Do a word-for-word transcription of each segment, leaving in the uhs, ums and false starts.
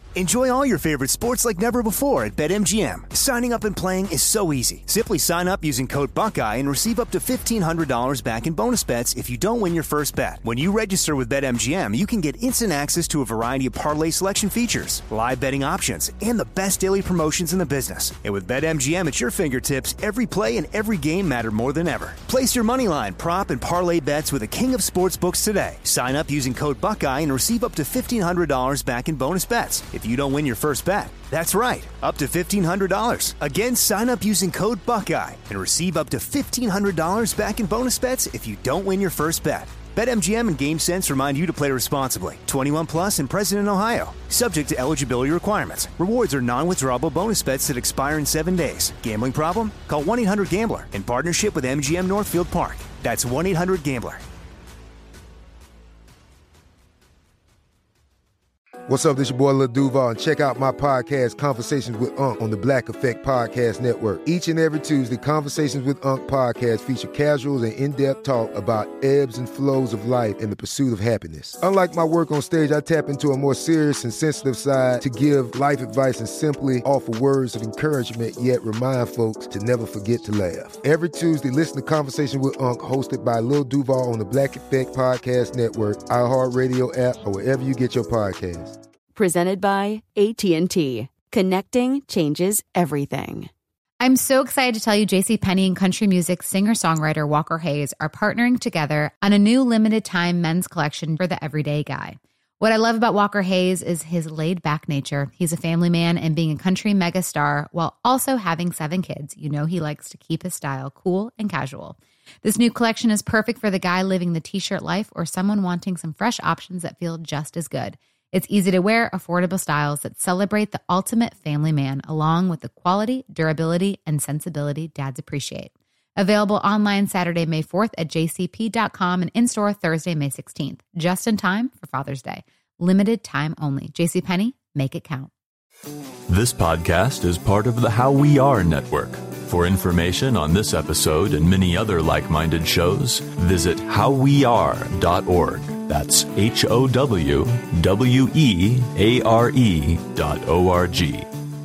Enjoy all your favorite sports like never before at BetMGM. Signing up and playing is so easy. Simply sign up using code Buckeye and receive up to fifteen hundred dollars back in bonus bets if you don't win your first bet. When you register with BetMGM, you can get instant access to a variety of parlay selection features, live betting options, and the best daily promotions in the business. And with BetMGM at your fingertips, every play and every game matter more than ever. Place your moneyline, prop, and parlay bets with the king of sportsbooks today. Sign up using code Buckeye and receive up to fifteen hundred dollars back in bonus bets if you don't win your first bet. That's right, up to fifteen hundred dollars. Again, sign up using code Buckeye and receive up to fifteen hundred dollars back in bonus bets if you don't win your first bet. BetMGM and GameSense remind you to play responsibly. twenty-one plus and present in Ohio. Subject to eligibility requirements. Rewards are non-withdrawable bonus bets that expire in seven days. Gambling problem? Call one eight hundred gambler in partnership with M G M Northfield Park. That's one eight hundred gambler. What's up, this your boy Lil Duval, and check out my podcast, Conversations with Unc, on the Black Effect Podcast Network. Each and every Tuesday, Conversations with Unc podcast feature casuals and in-depth talk about ebbs and flows of life and the pursuit of happiness. Unlike my work on stage, I tap into a more serious and sensitive side to give life advice and simply offer words of encouragement, yet remind folks to never forget to laugh. Every Tuesday, listen to Conversation with Unc, hosted by Lil Duval on the Black Effect Podcast Network, iHeartRadio app, or wherever you get your podcasts. Presented by A T and T. Connecting changes everything. I'm so excited to tell you JCPenney and country music singer-songwriter Walker Hayes are partnering together on a new limited-time men's collection for the everyday guy. What I love about Walker Hayes is his laid-back nature. He's a family man, and being a country megastar while also having seven kids, you know he likes to keep his style cool and casual. This new collection is perfect for the guy living the t-shirt life or someone wanting some fresh options that feel just as good. It's easy to wear, affordable styles that celebrate the ultimate family man, along with the quality, durability, and sensibility dads appreciate. Available online Saturday, May fourth at j c p dot com and in-store Thursday, May sixteenth, just in time for Father's Day. Limited time only. JCPenney, make it count. This podcast is part of the How We Are Network. For information on this episode and many other like-minded shows, visit how we are dot org. That's H O W W E A R E dot O R G.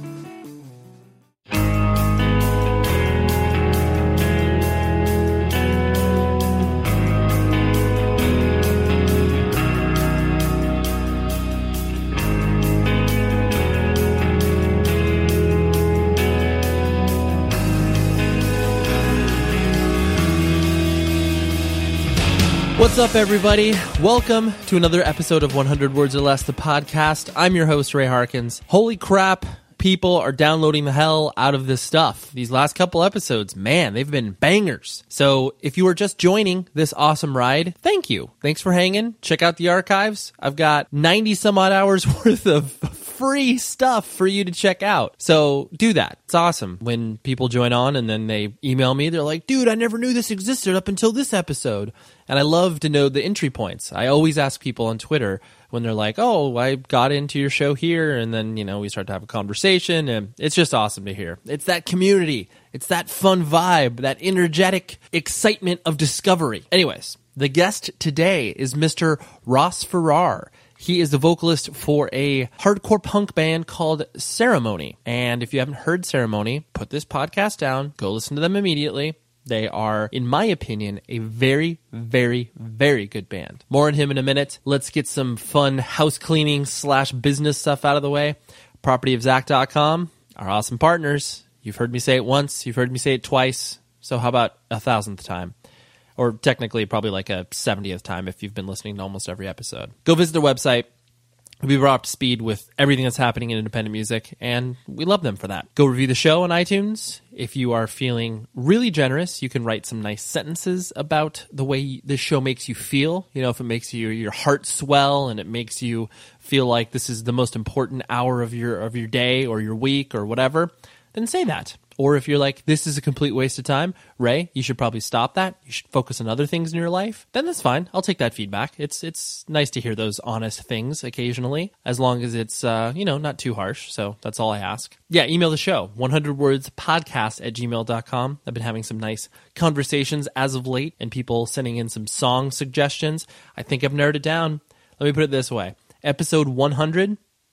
What's up, everybody? Welcome to another episode of one hundred Words or Less, the podcast. I'm your host, Ray Harkins. Holy crap, people are downloading the hell out of this stuff. These last couple episodes, man, they've been bangers. So if you are just joining this awesome ride, thank you. Thanks for hanging. Check out the archives. I've got ninety some odd hours worth of free stuff for you to check out. So do that. It's awesome when people join on and then they email me. They're like, dude, I never knew this existed up until this episode. And I love to know the entry points. I always ask people on Twitter when they're like, oh, I got into your show here. And then, you know, we start to have a conversation, and it's just awesome to hear. It's that community. It's that fun vibe, that energetic excitement of discovery. Anyways, the guest today is Mister Ross Farrar. He is the vocalist for a hardcore punk band called Ceremony. And if you haven't heard Ceremony, put this podcast down, go listen to them immediately. They are, in my opinion, a very, very, very good band. More on him in a minute. Let's get some fun house cleaning slash business stuff out of the way. property of zach dot com, our awesome partners. You've heard me say it once. You've heard me say it twice. So how about a thousandth time? Or technically probably like a seventieth time if you've been listening to almost every episode. Go visit their website. We'll be brought up to speed with everything that's happening in independent music, and we love them for that. Go review the show on iTunes. If you are feeling really generous, you can write some nice sentences about the way this show makes you feel. You know, if it makes you your heart swell and it makes you feel like this is the most important hour of your of your day or your week or whatever, then say that. Or if you're like, this is a complete waste of time, Ray, you should probably stop that. You should focus on other things in your life. Then that's fine. I'll take that feedback. It's it's nice to hear those honest things occasionally, as long as it's, uh, you know, not too harsh. So that's all I ask. Yeah, email the show, one hundred words podcast at gmail dot com. I've been having some nice conversations as of late, and people sending in some song suggestions. I think I've narrowed it down. Let me put it this way. Episode one hundred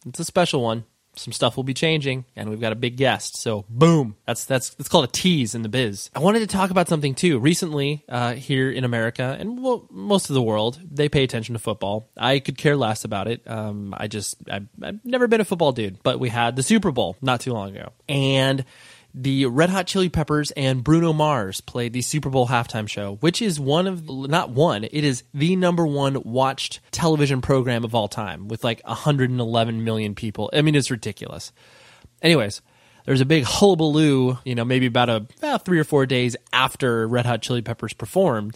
It's a special one. Some stuff will be changing, and we've got a big guest. So, boom. That's that's that's called a tease in the biz. I wanted to talk about something, too. Recently, uh, here in America, and well, most of the world, they pay attention to football. I could care less about it. Um, I just, I've, I've never been a football dude, but we had the Super Bowl not too long ago. And the Red Hot Chili Peppers and Bruno Mars played the Super Bowl halftime show, which is one of, not one, it is the number one watched television program of all time with like one hundred eleven million people. I mean, it's ridiculous. Anyways, there's a big hullabaloo, you know, maybe about a about three or four days after Red Hot Chili Peppers performed,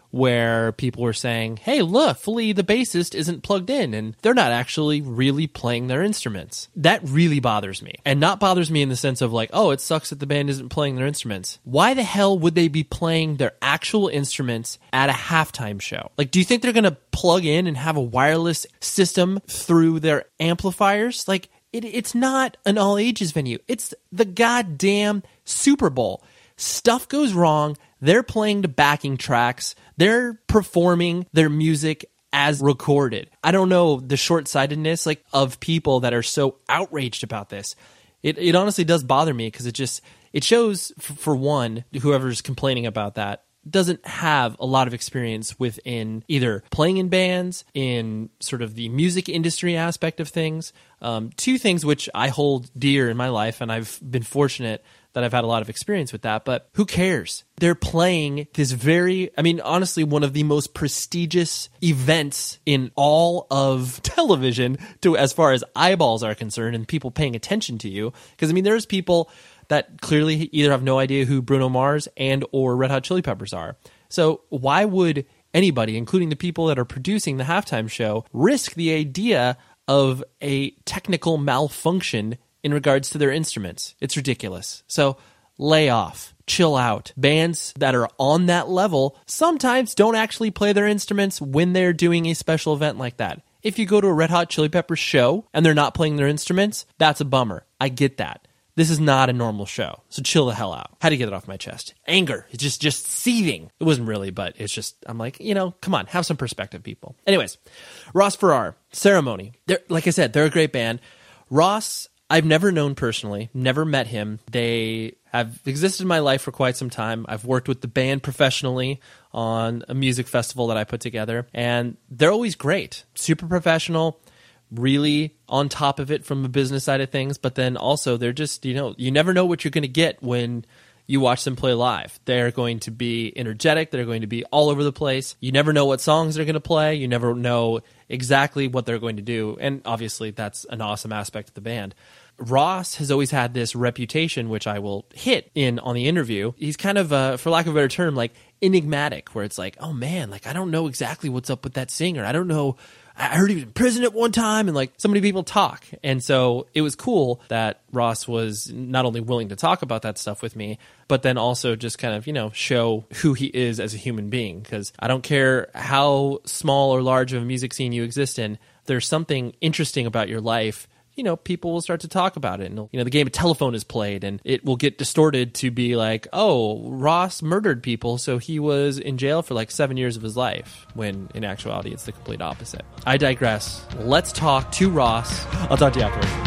where people were saying, hey, look, Flea, the bassist, isn't plugged in, and they're not actually really playing their instruments. That really bothers me. And not bothers me in the sense of like, oh, it sucks that the band isn't playing their instruments. Why the hell would they be playing their actual instruments at a halftime show? Like, do you think they're going to plug in and have a wireless system through their amplifiers? Like, it, it's not an all-ages venue. It's the goddamn Super Bowl. Stuff goes wrong. They're playing the backing tracks. They're performing their music as recorded. I don't know the short-sightedness like of people that are so outraged about this. It it honestly does bother me because it just it shows, f- for one, whoever's complaining about that doesn't have a lot of experience within either playing in bands, in sort of the music industry aspect of things. Um, two things which I hold dear in my life, and I've been fortunate that I've had a lot of experience with that, but who cares? They're playing this very, I mean, honestly, one of the most prestigious events in all of television to as far as eyeballs are concerned and people paying attention to you. Because, I mean, there's people that clearly either have no idea who Bruno Mars and or Red Hot Chili Peppers are. So why would anybody, including the people that are producing the halftime show, risk the idea of a technical malfunction in regards to their instruments? It's ridiculous. So lay off, chill out. Bands that are on that level sometimes don't actually play their instruments when they're doing a special event like that. If you go to a Red Hot Chili Peppers show and they're not playing their instruments, that's a bummer. I get that. This is not a normal show, so chill the hell out. Had to get it off my chest. Anger, it's just just seething. It wasn't really, but it's just, I'm like, you know, come on, have some perspective, people. Anyways, Ross Farrar, Ceremony. They're, like I said, they're a great band. Ross, I've never known personally, never met him. They have existed in my life for quite some time. I've worked with the band professionally on a music festival that I put together, and they're always great, super professional, really on top of it from the business side of things, but then also they're just, you know, you never know what you're going to get when you watch them play live. They're going to be energetic. They're going to be all over the place. You never know what songs they're going to play. You never know exactly what they're going to do, and obviously that's an awesome aspect of the band. Ross has always had this reputation, which I will hit in on the interview. He's kind of, uh, for lack of a better term, like enigmatic, where it's like, oh man, like I don't know exactly what's up with that singer. I don't know. I heard he was in prison at one time, and like so many people talk. And so it was cool that Ross was not only willing to talk about that stuff with me, but then also just kind of, you know, show who he is as a human being. Because I don't care how small or large of a music scene you exist in, there's something interesting about your life. You know, people will start to talk about it. And, you know, the game of telephone is played and it will get distorted to be like, oh, Ross murdered people, so he was in jail for like seven years of his life, when in actuality, it's the complete opposite. I digress. Let's talk to Ross. I'll talk to you afterwards.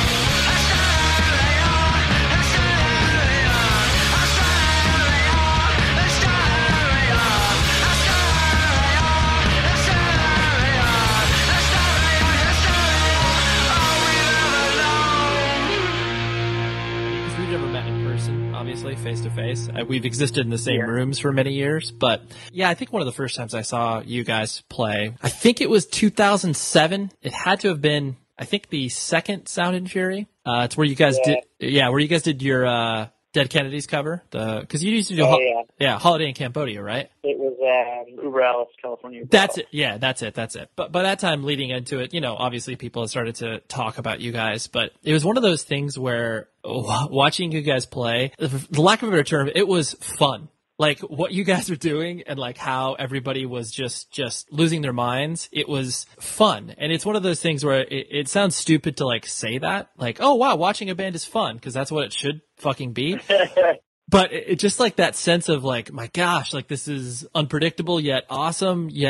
Face to face. We've existed in the same yeah. rooms for many years, but yeah, I think one of the first times I saw you guys play, I think it was two thousand seven. It had to have been, I think, the second Sound and Fury. Uh, it's where you guys yeah. did, yeah, where you guys did your uh, Dead Kennedys cover. The because you used to do, oh, ho- yeah. yeah, Holiday in Cambodia, right? It was um, Uber Alice, California. Uber That's Alice. it. Yeah, that's it. That's it. But by that time, leading into it, you know, obviously people had started to talk about you guys, but it was one of those things where watching you guys play, for lack of a better term, it was fun. Like what you guys were doing and like how everybody was just, just losing their minds. It was fun. And it's one of those things where it, it sounds stupid to like say that, like, oh wow, watching a band is fun, because that's what it should fucking be. But it, it just like that sense of like, my gosh, like this is unpredictable yet awesome, yet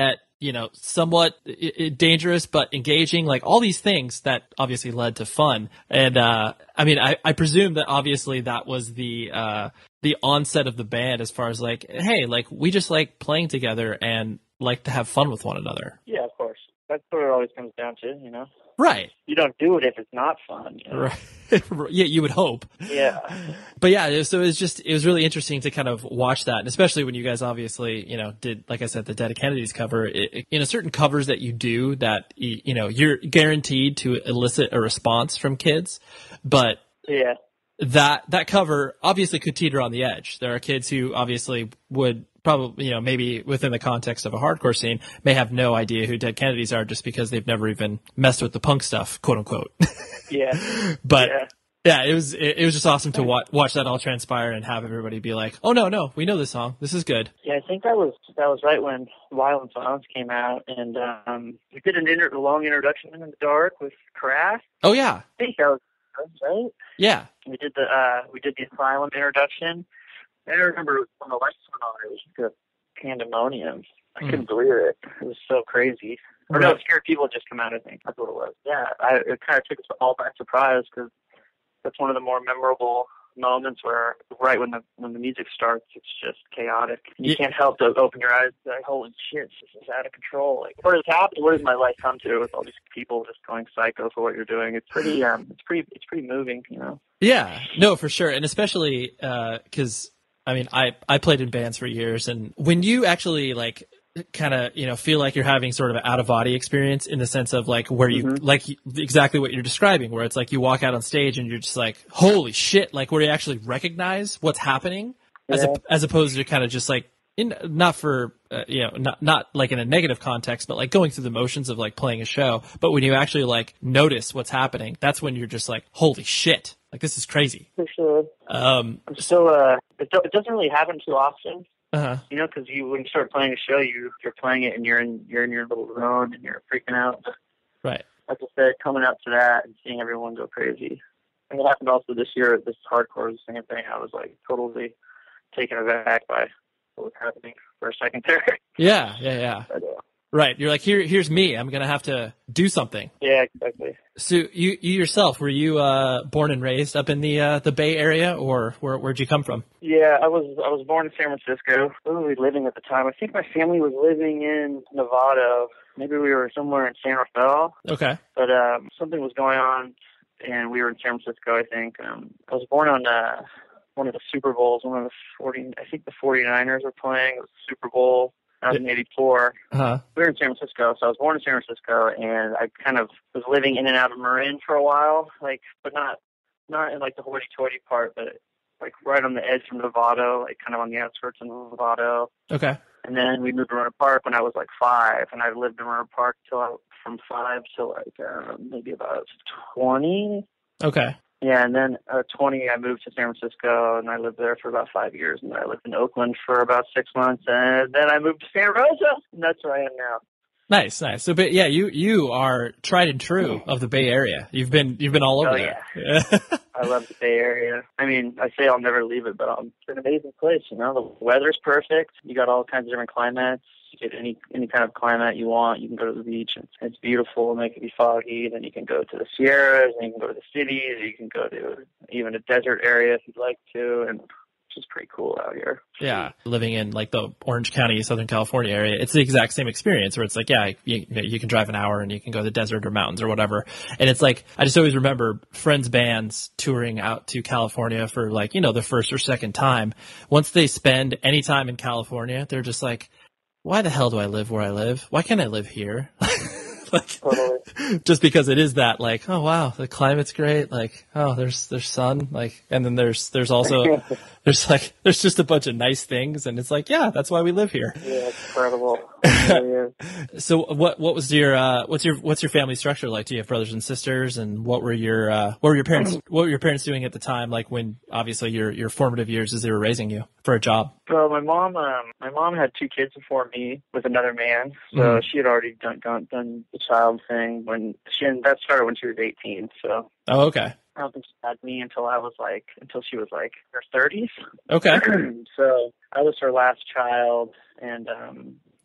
you know, somewhat I- I dangerous but engaging, like all these things that obviously led to fun. And uh, I mean, I, I presume that obviously that was the uh, the onset of the band as far as like, hey, like we just like playing together and like to have fun with one another. Yeah, of course. That's what it always comes down to, you know. Right. You don't do it if it's not fun. You know? Right. Yeah, you would hope. Yeah. But yeah, so it was just, it was really interesting to kind of watch that. And especially when you guys obviously, you know, did, like I said, the Dead Kennedys cover, it, it, you know, certain covers that you do that, you know, you're guaranteed to elicit a response from kids. But yeah, that, that cover obviously could teeter on the edge. There are kids who obviously would probably, you know, maybe within the context of a hardcore scene may have no idea who Dead Kennedys are just because they've never even messed with the punk stuff, quote unquote. Yeah. But yeah. yeah, it was, it, it was just awesome to watch, watch that all transpire and have everybody be like, oh no, no, we know this song. This is good. Yeah, I think that was, that was right when Violent Violence came out, and um, we did an inter- a long introduction in the dark with Craft. Oh yeah. I think that was, that was right. Yeah. We did the, uh, we did the Asylum introduction. I remember when the lights went on, it was just a pandemonium. I couldn't believe it. It was so crazy. Or no, Scared People had just come out, I think. That's what it was. Yeah, I, it kind of took us all by surprise because that's one of the more memorable moments where right when the when the music starts, it's just chaotic. You yeah. can't help to open your eyes and like, holy shit, this is out of control. Like, what has happened? What does my life come to with all these people just going psycho for what you're doing? It's pretty, um, it's pretty, it's pretty moving, you know? Yeah, no, for sure. And especially, uh, cause I mean, I, I played in bands for years, and when you actually like kind of, you know, feel like you're having sort of an out of body experience in the sense of like where you, mm-hmm. like exactly what you're describing, where it's like you walk out on stage and you're just like, holy shit, like where you actually recognize what's happening yeah. as a, as opposed to kind of just like, in, not for, uh, you know, not, not like in a negative context, but like going through the motions of like playing a show. But when you actually like notice what's happening, that's when you're just like, holy shit. Like, this is crazy. For sure. Um, I'm still, uh, it, do- it doesn't really happen too often. Uh-huh. You know, because you when you start playing a show, you you're playing it and you're in you're in your little zone and you're freaking out. Right. Like I said, coming out to that and seeing everyone go crazy. And it happened also this year at this hardcore, the same thing. I was like totally taken aback by what was happening for a second there. Yeah, yeah, yeah. But, uh, right. You're like, here, here's me. I'm gonna have to do something. Yeah, exactly. So you, you yourself, were you uh, born and raised up in the uh, the Bay Area, or where where'd you come from? Yeah, I was I was born in San Francisco. Where were we living at the time? I think my family was living in Nevada. Maybe we were somewhere in San Rafael. Okay. But um, something was going on, and we were in San Francisco, I think. Um, I was born on uh, one of the Super Bowls. One of the forty, I think the forty-niners were playing. It was the Super Bowl. nineteen eighty-four. Uh-huh. We were in San Francisco, so I was born in San Francisco, and I kind of was living in and out of Marin for a while, like, but not not in like the hoity-toity part, but like right on the edge of Novato, like kind of on the outskirts of Novato. Okay. And then we moved to Rohnert Park when I was like five, and I lived in Rohnert Park till I, from five to like uh, maybe about twenty. Okay. Yeah, and then at twenty, I moved to San Francisco, and I lived there for about five years. And then I lived in Oakland for about six months, and then I moved to Santa Rosa, and that's where I am now. Nice, nice. So, but yeah, you you are tried and true of the Bay Area. You've been you've been all over oh, there. Yeah. I love the Bay Area. I mean, I say I'll never leave it, but um, it's an amazing place. You know, the weather's perfect. You got all kinds of different climates. You get any any kind of climate you want. You can go to the beach. It's, it's beautiful. Make it be foggy. Then you can go to the Sierras. And you can go to the cities. You can go to even a desert area if you'd like to. And it's just pretty cool out here. Yeah, living in like the Orange County, Southern California area, it's the exact same experience where it's like, yeah, you, you can drive an hour and you can go to the desert or mountains or whatever. And it's like, I just always remember friends' bands touring out to California for like, you know, the first or second time. Once they spend any time in California, they're just like, why the hell do I live where I live? Why can't I live here? Like, totally. Just because it is that, like, oh wow, the climate's great, like, oh, there's there's sun, like, and then there's there's also there's like there's just a bunch of nice things, and it's like, yeah, that's why we live here. Yeah, it's incredible. Yeah. So what what was your uh, what's your what's your family structure like? Do you have brothers and sisters, and what were your uh, what were your parents what were your parents doing at the time? Like when obviously your your formative years as they were raising you for a job. Well, my mom um, my mom had two kids before me with another man, so mm. she had already done done, done the child thing when she and that started when she was eighteen. So. Oh, okay. I don't think she had me until I was like, until she was like her thirties. Okay. So I was her last child, and um,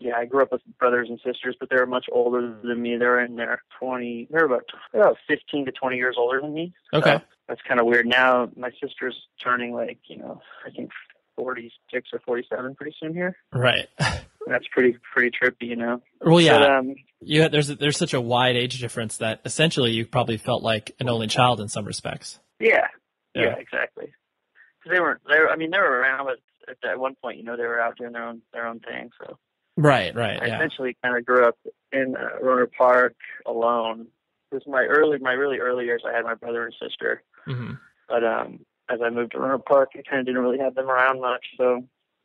yeah, I grew up with brothers and sisters, but they were much older than me. They were in their twenty, they were about, about fifteen to twenty years older than me. Okay. So that's kind of weird. Now my sister's turning like, you know, I think forty-six or forty-seven pretty soon here. Right. That's pretty, pretty trippy, you know? Well, yeah. But, um, you, there's, there's such a wide age difference that essentially you probably felt like an only child in some respects. Yeah. Yeah, yeah exactly. Cause they weren't, they were, I mean, they were around, but at that one point, you know, they were out doing their own, their own thing. So. Right, right. I yeah. essentially kind of grew up in uh, Rohnert Park alone. It was my early, my really early years. I had my brother and sister, Mm-hmm. but um, as I moved to Rohnert Park, I kind of didn't really have them around much. So,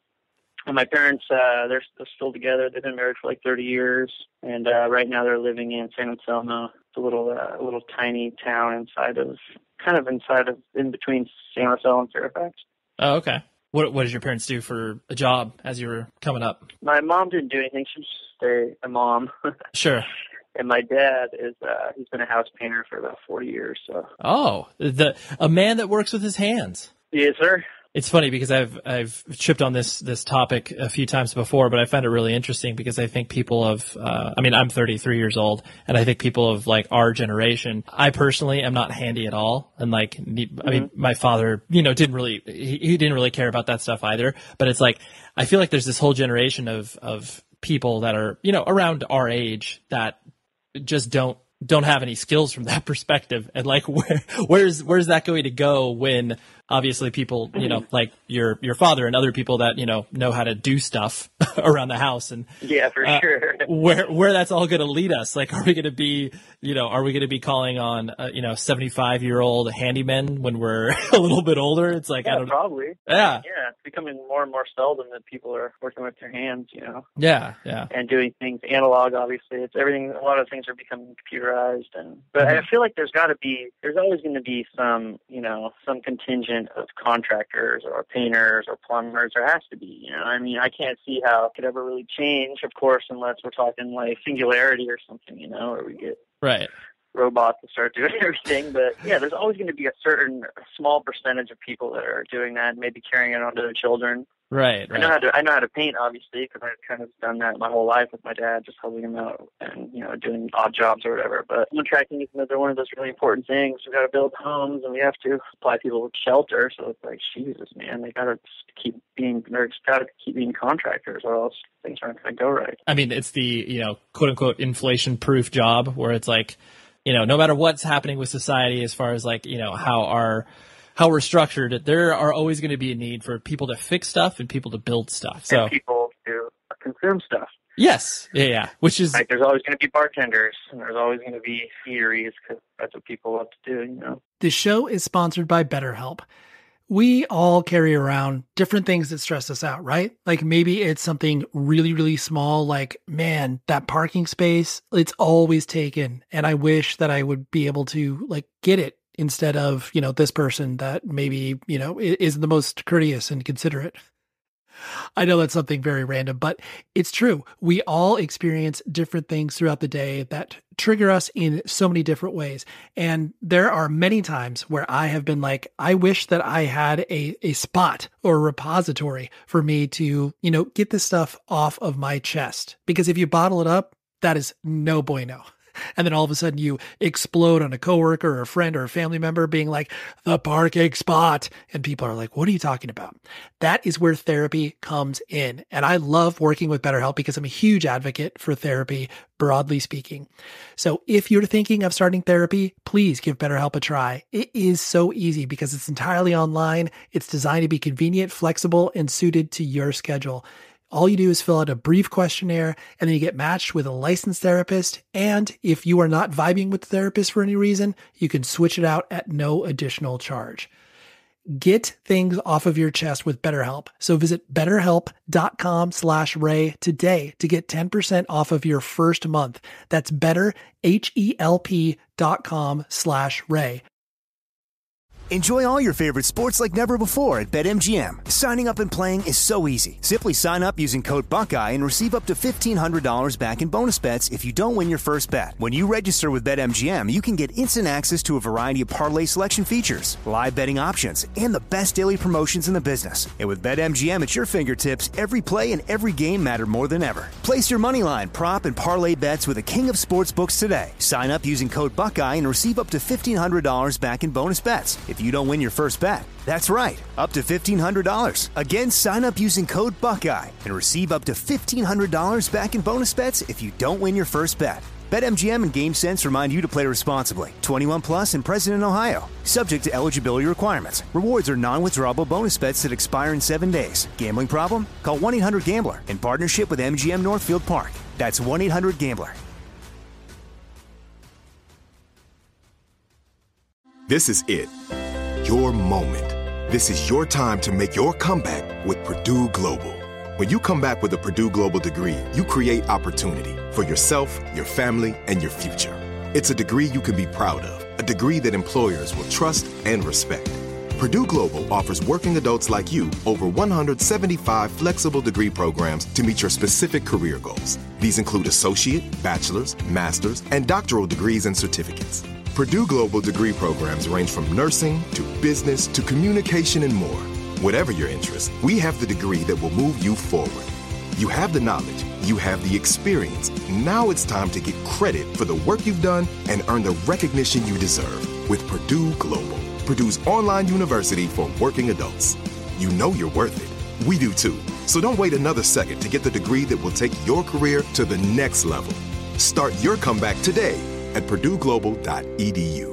and my parents, uh, they're, they're still together. They've been married for like thirty years, and uh, right now they're living in San Anselmo. It's a little, uh, a little tiny town inside of, kind of inside of, in between San Rafael and Fairfax. Oh, okay. What What did your parents do for a job as you were coming up? My mom didn't do anything. She was just a, a mom. Sure. And my dad is, uh, he's been a house painter for about forty years. So. Oh, the a man that works with his hands. Yes, sir. It's funny because I've I've chipped on this this topic a few times before, but I find it really interesting because I think people of uh, I mean I'm thirty-three years old, and I think people of like our generation. I personally am not handy at all, and like I mean mm-hmm. my father, you know, didn't really he, he didn't really care about that stuff either. But it's like I feel like there's this whole generation of of people that are you know around our age that just don't don't have any skills from that perspective, and like where where's where's that going to go when obviously people you know like your your father and other people that you know know how to do stuff around the house, and yeah for uh, sure where where that's all going to lead us. Like are we going to be you know are we going to be calling on uh, you know seventy-five year old handymen when we're a little bit older? It's like yeah, I don't probably yeah yeah it's becoming more and more seldom that people are working with their hands, you know yeah yeah and doing things analog. Obviously it's everything, a lot of things are becoming computerized, and but mm-hmm. I feel like there's got to be there's always going to be some you know some contingent of contractors or painters or plumbers. There has to be, you know I mean I can't see how it could ever really change, of course, unless we're talking like singularity or something, you know or we get right robots to start doing everything. But yeah, there's always going to be a certain a small percentage of people that are doing that, maybe carrying it on to their children. Right, right. I know how to I know how to paint, obviously, because I've kind of done that my whole life with my dad, just helping him out and you know doing odd jobs or whatever. But contracting is another one of those really important things. We've got to build homes, and we have to supply people with shelter. So it's like, Jesus, man, they got to keep being they're got to keep being contractors, or else things aren't going to go right. I mean, it's the you know quote unquote inflation proof job where it's like you know no matter what's happening with society as far as like you know how our how we're structured, there are always going to be a need for people to fix stuff and people to build stuff. So and people to consume stuff. Yes. Yeah. yeah. Which is like, there's always going to be bartenders and there's always going to be eateries because that's what people love to do, you know. The show is sponsored by BetterHelp. We all carry around different things that stress us out, right? Like maybe it's something really, really small, like, man, that parking space, it's always taken. And I wish that I would be able to like get it instead of, you know, this person that maybe, you know, isn't the most courteous and considerate. I know that's something very random, but it's true. We all experience different things throughout the day that trigger us in so many different ways. And there are many times where I have been like, I wish that I had a, a spot or a repository for me to, you know, get this stuff off of my chest. Because if you bottle it up, that is no bueno. And then all of a sudden you explode on a coworker or a friend or a family member being like, the parking spot. And people are like, what are you talking about? That is where therapy comes in. And I love working with BetterHelp because I'm a huge advocate for therapy, broadly speaking. So if you're thinking of starting therapy, please give BetterHelp a try. It is so easy because it's entirely online. It's designed to be convenient, flexible, and suited to your schedule. All you do is fill out a brief questionnaire and then you get matched with a licensed therapist. And if you are not vibing with the therapist for any reason, you can switch it out at no additional charge. Get things off of your chest with BetterHelp. So visit betterhelp.com slash Ray today to get ten percent off of your first month. That's betterhelp.com slash Ray. Enjoy all your favorite sports like never before at BetMGM. Signing up and playing is so easy. Simply sign up using code Buckeye and receive up to fifteen hundred dollars back in bonus bets if you don't win your first bet. When you register with BetMGM, you can get instant access to a variety of parlay selection features, live betting options, and the best daily promotions in the business. And with BetMGM at your fingertips, every play and every game matter more than ever. Place your moneyline, prop, and parlay bets with the king of sportsbooks today. Sign up using code Buckeye and receive up to fifteen hundred dollars back in bonus bets if you don't win your first bet. That's right, up to fifteen hundred dollars. Again, sign up using code Buckeye and receive up to fifteen hundred dollars back in bonus bets if you don't win your first bet. BetMGM and GameSense remind you to play responsibly. twenty-one plus and present in Ohio. Subject to eligibility requirements. Rewards are non-withdrawable bonus bets that expire in seven days. Gambling problem? Call one eight hundred gambler in partnership with M G M Northfield Park. That's one eight hundred gambler. This is it. Your moment. This is your time to make your comeback with Purdue Global. When you come back with a Purdue Global degree, you create opportunity for yourself, your family, and your future. It's a degree you can be proud of, a degree that employers will trust and respect. Purdue Global offers working adults like you over one hundred seventy-five flexible degree programs to meet your specific career goals. These include associate, bachelor's, master's, and doctoral degrees and certificates. Purdue Global degree programs range from nursing to business to communication and more. Whatever your interest, we have the degree that will move you forward. You have the knowledge, you have the experience. Now it's time to get credit for the work you've done and earn the recognition you deserve with Purdue Global, Purdue's online university for working adults. You know you're worth it. We do too. So don't wait another second to get the degree that will take your career to the next level. Start your comeback today at purdue global dot e d u.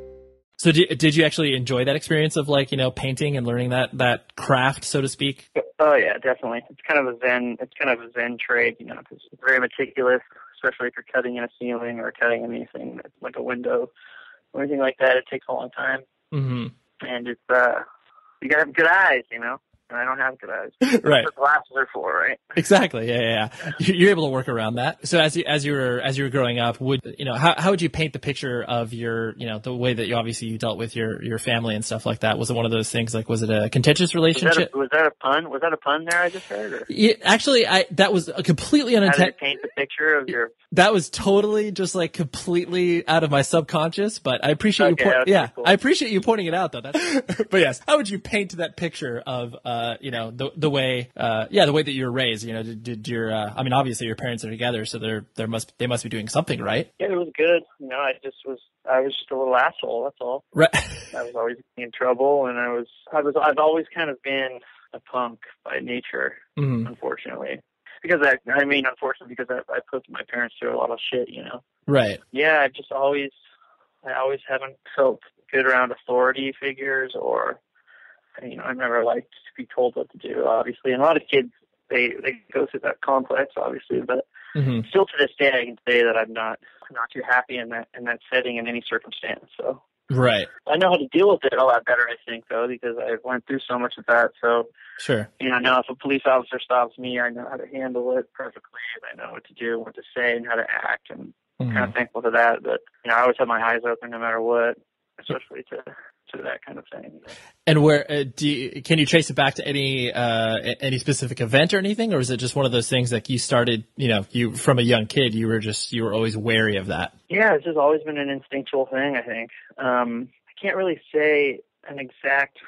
So did, did you actually enjoy that experience of, like, you know, painting and learning that, that craft, so to speak? Oh yeah, definitely. It's kind of a zen. It's kind of a zen trade, you know, because it's very meticulous, especially if you're cutting in a ceiling or cutting anything that's like a window or anything like that. It takes a long time, mm-hmm. and it's uh, you gotta have good eyes, you know. And I don't have good eyes. Right. That's what glasses are for, right? Exactly. Yeah, yeah, yeah. You're able to work around that. So as you as you were as you were growing up, would you know how how would you paint the picture of your you know the way that you obviously you dealt with your your family and stuff like that? Was it one of those things like was it a contentious relationship? Was that a, was that a pun? Was that a pun there I just heard? Or? Yeah, actually, I that was a completely unintentional. How did it paint the picture of your? That was totally just like completely out of my subconscious, but I appreciate okay, you. Po- yeah, cool. I appreciate you pointing it out though. That's, but yes, how would you paint that picture of uh you know the the way uh yeah the way that you were raised? You know, did, did your uh, I mean obviously your parents are together, so they're there must they must be doing something right. Yeah, it was good. You know, I just was I was just a little asshole. That's all. Right. I was always in trouble, and I was I was I've always kind of been a punk by nature, mm-hmm. unfortunately. Because I, I mean, unfortunately, because I, I put my parents through a lot of shit, you know. Right. Yeah, I just always, I always haven't felt good around authority figures, or, you know, I've never liked to be told what to do, obviously. And a lot of kids, they, they go through that complex, obviously, but mm-hmm. still to this day, I can say that I'm not, not too happy in that, in that setting in any circumstance. So. Right. I know how to deal with it a lot better, I think, though, because I went through so much of that. So, sure. You know, now if a police officer stops me, I know how to handle it perfectly. I know what to do, what to say, and how to act, and mm-hmm. I'm kind of thankful to that. But, you know, I always have my eyes open no matter what, especially to to that kind of thing. And where uh, do you, can you trace it back to any uh, any specific event or anything, or is it just one of those things like you started, you know, you from a young kid, you were just you were always wary of that? Yeah, it's just always been an instinctual thing, I think. Um, I can't really say an exact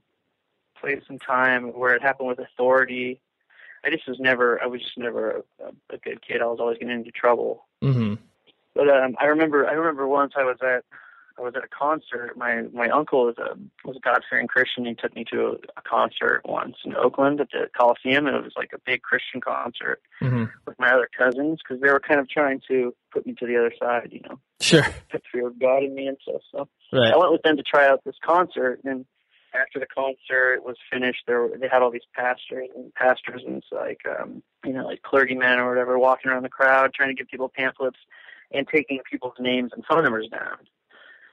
place and time where it happened with authority. I just was never, I was just never a, a good kid. I was always getting into trouble. Mm-hmm. But um, I remember, I remember once I was at, I was at a concert. My my uncle was a was a God-fearing Christian. He took me to a, a concert once in Oakland at the Coliseum, and it was like a big Christian concert mm-hmm. with my other cousins because they were kind of trying to put me to the other side, you know. Sure. Put fear of God in me and stuff. So right. I went with them to try out this concert, and after the concert was finished, there were, they had all these pastors and pastors and it's like um, you know, like clergymen or whatever, walking around the crowd trying to give people pamphlets and taking people's names and phone numbers down.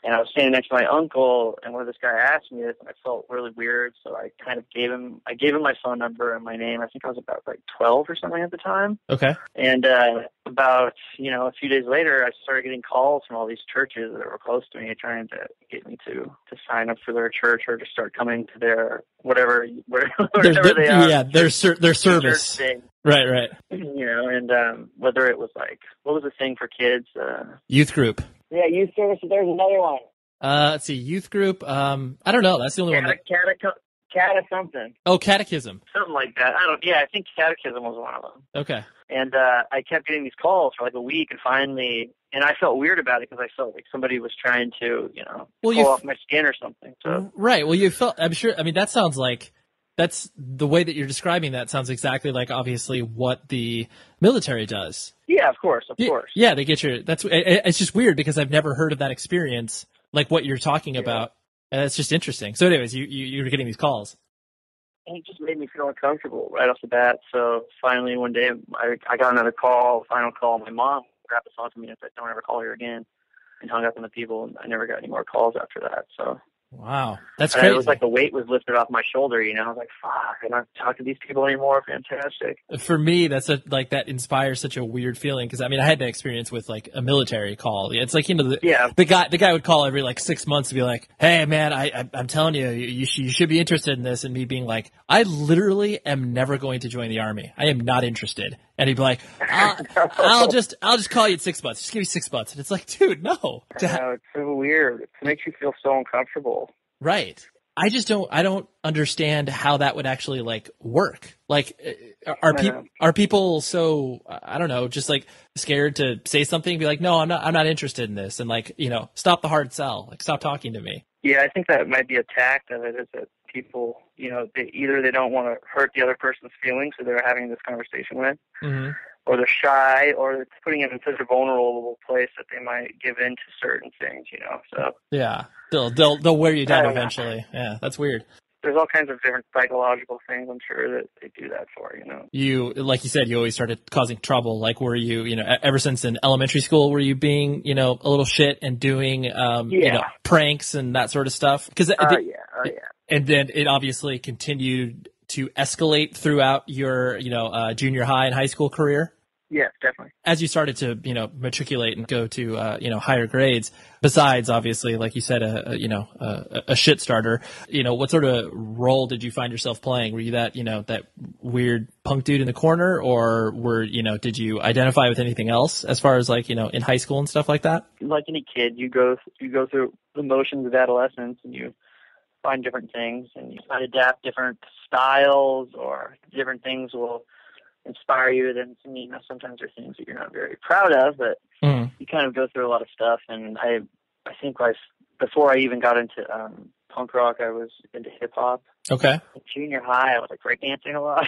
And I was standing next to my uncle, and when this guy asked me this, and I felt really weird, so I kind of gave him, I gave him my phone number and my name. I think I was about like twelve or something at the time. Okay. And uh, about, you know, a few days later, I started getting calls from all these churches that were close to me, trying to get me to, to sign up for their church or to start coming to their whatever, whatever Their- they are. Yeah, their ser- their service. Thing. Right, right. You know, and um, whether it was like, what was the thing for kids? Uh, Youth group. yeah, youth services. There's another one. Uh, let's see, youth group. Um, I don't know. That's the only one. That... Cate- Cate something. Oh, catechism. Something like that. I don't. Yeah, I think catechism was one of them. Okay. And uh, I kept getting these calls for like a week, and finally, and I felt weird about it because I felt like somebody was trying to, you know, well, pull you... off my skin or something. So right. Well, you felt. I'm sure. I mean, that sounds like. That's the way that you're describing that sounds exactly like obviously what the military does. Yeah, of course, of yeah, course. Yeah, they get your. That's. It, it's just weird because I've never heard of that experience like what you're talking yeah. about. And it's just interesting. So, anyways, you, you you were getting these calls. And it just made me feel uncomfortable right off the bat. So finally, one day, I I got another call, final call. My mom grabbed the phone from me and said, "Don't ever call her again," and hung up on the people. And I never got any more calls after that. So. Wow, that's and crazy. It was like the weight was lifted off my shoulder, you know. I was like, fuck, I don't talk to these people anymore. Fantastic. For me, that's a, like that inspires such a weird feeling because I mean, I had that experience with like a military call. It's like, you know, the, yeah. the guy the guy would call every like six months to be like, hey, man, I, I, I'm telling you, you, you, sh- you should be interested in this. And me being like, I literally am never going to join the Army. I am not interested. And he'd be like, I'll, I'll just I'll just call you in six months. Just give me six months. And it's like, dude, no. I know, it's so weird. It makes you feel so uncomfortable. Right. I just don't, I don't understand how that would actually like work. Like, are people, are people so, I don't know, just like scared to say something, be like, no, I'm not, I'm not interested in this. And like, you know, stop the hard sell, like stop talking to me. Yeah. I think that might be a tact of it is that people, you know, they either they don't want to hurt the other person's feelings who they're having this conversation with, mm-hmm. or they're shy, or it's putting them in such a vulnerable place that they might give in to certain things, you know, so. Yeah. They'll, they'll, they'll wear you down eventually. Yeah. That's weird. There's all kinds of different psychological things I'm sure that they do that for, you know. You, like you said, you always started causing trouble. Like, were you, you know, ever since in elementary school, were you being, you know, a little shit and doing, um, yeah. you know, pranks and that sort of stuff? Cause uh, it, yeah, oh, yeah. And then it obviously continued to escalate throughout your, you know, uh, junior high and high school career. Yeah, definitely. As you started to, you know, matriculate and go to, uh, you know, higher grades, besides obviously, like you said, a, a you know, a, a shit starter, you know, what sort of role did you find yourself playing? Were you that, you know, that weird punk dude in the corner, or were, you know, did you identify with anything else as far as like, you know, in high school and stuff like that? Like any kid, you go, you go through the motions of adolescence and you find different things and you try to adapt different styles, or different things will inspire you. Then, you know, sometimes there are things that you're not very proud of, but mm. you kind of go through a lot of stuff. And I, I think I, before I even got into um, punk rock, I was into hip hop. Okay. In junior high, I was like breakdancing a lot.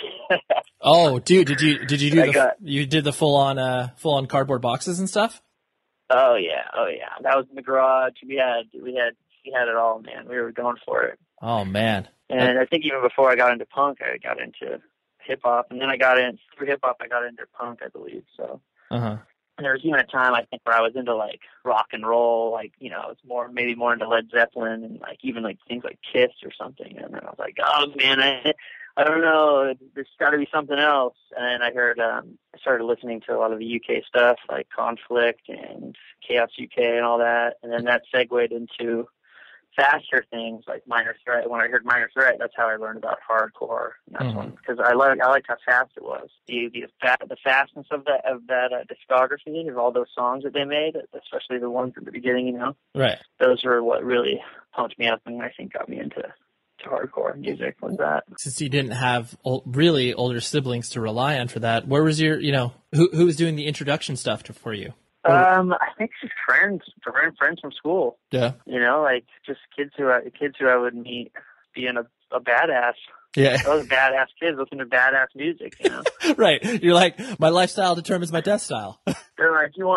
Oh, dude, did you did you do I the got, you did the full on uh full on cardboard boxes and stuff? Oh yeah, oh yeah. That was in the garage. We had we had we had it all, man. We were going for it. Oh man. And I think even before I got into punk, I got into hip hop, and then I got in through hip hop. I got into punk, I believe. So, uh-huh. And there was even a time I think where I was into like rock and roll, like, you know, it's more maybe more into Led Zeppelin and like even like things like Kiss or something. And then I was like, oh man, I I don't know, there's got to be something else. And I heard um, I started listening to a lot of the U K stuff like Conflict and Chaos U K and all that, and then that segued into faster things like Minor Threat. When I heard Minor Threat, that's how I learned about hardcore. And that's mm-hmm. when, because I liked I liked how fast it was. The the the fastness of that of that uh, discography of all those songs that they made, especially the ones at the beginning, you know. Right. Those were what really pumped me up and I think got me into to hardcore music. Was that? Since you didn't have old, really older siblings to rely on for that, where was your, you know, who who was doing the introduction stuff to, for you? Um, I think just friends, friends, friends from school. Yeah. You know, like just kids who I, kids who I would meet being a, a badass. Yeah. Those badass kids listening to badass music, you know. Right. You're like, my lifestyle determines my death style. They're like, you want to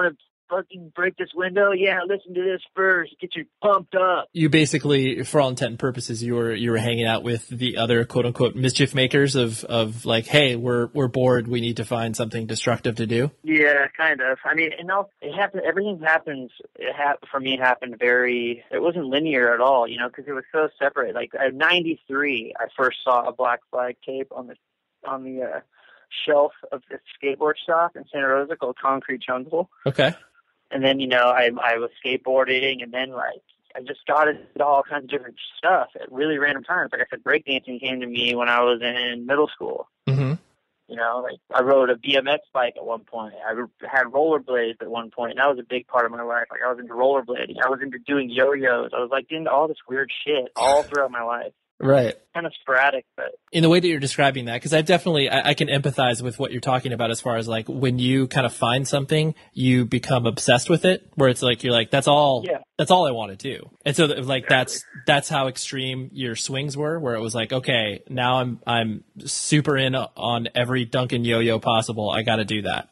fucking break this window? Yeah, listen to this first. Get you pumped up. You basically, for all intent and purposes, you were you were hanging out with the other quote unquote mischief makers of of like, hey, we're we're bored. We need to find something destructive to do. Yeah, kind of. I mean, and all, it happened. Everything happens. It ha- for me happened very. It wasn't linear at all, you know, because it was so separate. Like at ninety-three, I first saw a Black Flag tape on the on the uh, shelf of this skateboard shop in Santa Rosa called Concrete Jungle. Okay. And then, you know, I I was skateboarding, and then, like, I just got into all kinds of different stuff at really random times. Like I said, breakdancing came to me when I was in middle school. Mm-hmm. You know, like I rode a B M X bike at one point. I had rollerblades at one point, and that was a big part of my life. Like I was into rollerblading. I was into doing yo-yos. I was like into all this weird shit all throughout my life. Right. Kind of sporadic, but in the way that you're describing that, because I definitely I, I can empathize with what you're talking about as far as like when you kind of find something, you become obsessed with it, where it's like you're like that's all yeah. that's all I want to do, and so like exactly. that's that's how extreme your swings were, where it was like okay, now I'm I'm super in on every Duncan yo-yo possible. I got to do that.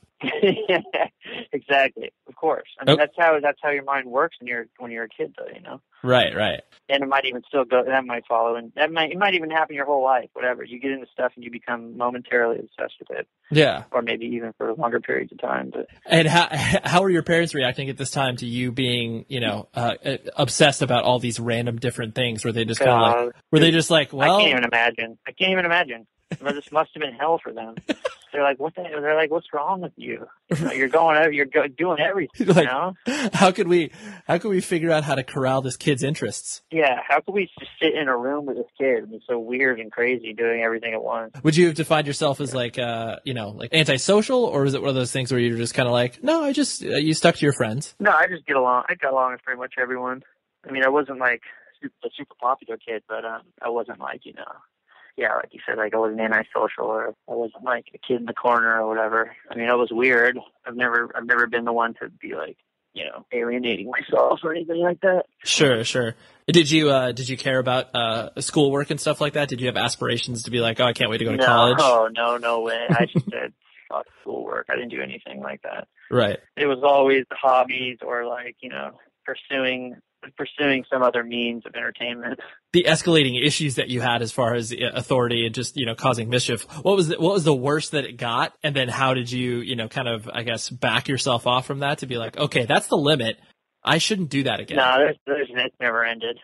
Exactly. Of course. I mean, oh. that's how that's how your mind works when you're when you're a kid, though. You know. Right. Right. And it might even still go. That might follow, and that might it might even happen your whole life. Whatever. You get into stuff and you become momentarily obsessed with it. Yeah. Or maybe even for longer periods of time. But and how how are your parents reacting at this time to you being, you know, uh, obsessed about all these random different things? Were they just kind of uh, like, were they just like, well, I can't even imagine. I can't even imagine. This must have been hell for them. They're like, what the? They're like, what's wrong with you? You know, you're going over, you're go, doing everything. Like, you know? How could we, how could we figure out how to corral this kid's interests? Yeah, how could we just sit in a room with this kid and be so weird and crazy doing everything at once? Would you have defined yourself as like, uh, you know, like antisocial, or is it one of those things where you're just kind of like, no, I just uh, you stuck to your friends? No, I just get along. I got along with pretty much everyone. I mean, I wasn't like a super popular kid, but um, I wasn't like, you know. Yeah, like you said, like I wasn't antisocial, or I wasn't like a kid in the corner or whatever. I mean, I was weird. I've never, I've never been the one to be like, you know, alienating myself or anything like that. Sure, sure. Did you, uh, did you care about uh, schoolwork and stuff like that? Did you have aspirations to be like, oh, I can't wait to go to no, college? Oh, no, no way. I just said, fuck schoolwork. I didn't do anything like that. Right. It was always hobbies or like, you know, pursuing. pursuing some other means of entertainment. The escalating issues that you had as far as authority and just, you know, causing mischief. What was the, what was the worst that it got? And then how did you, you know, kind of, I guess, back yourself off from that to be like, okay, that's the limit. I shouldn't do that again. No, there's, there's, it's never ended.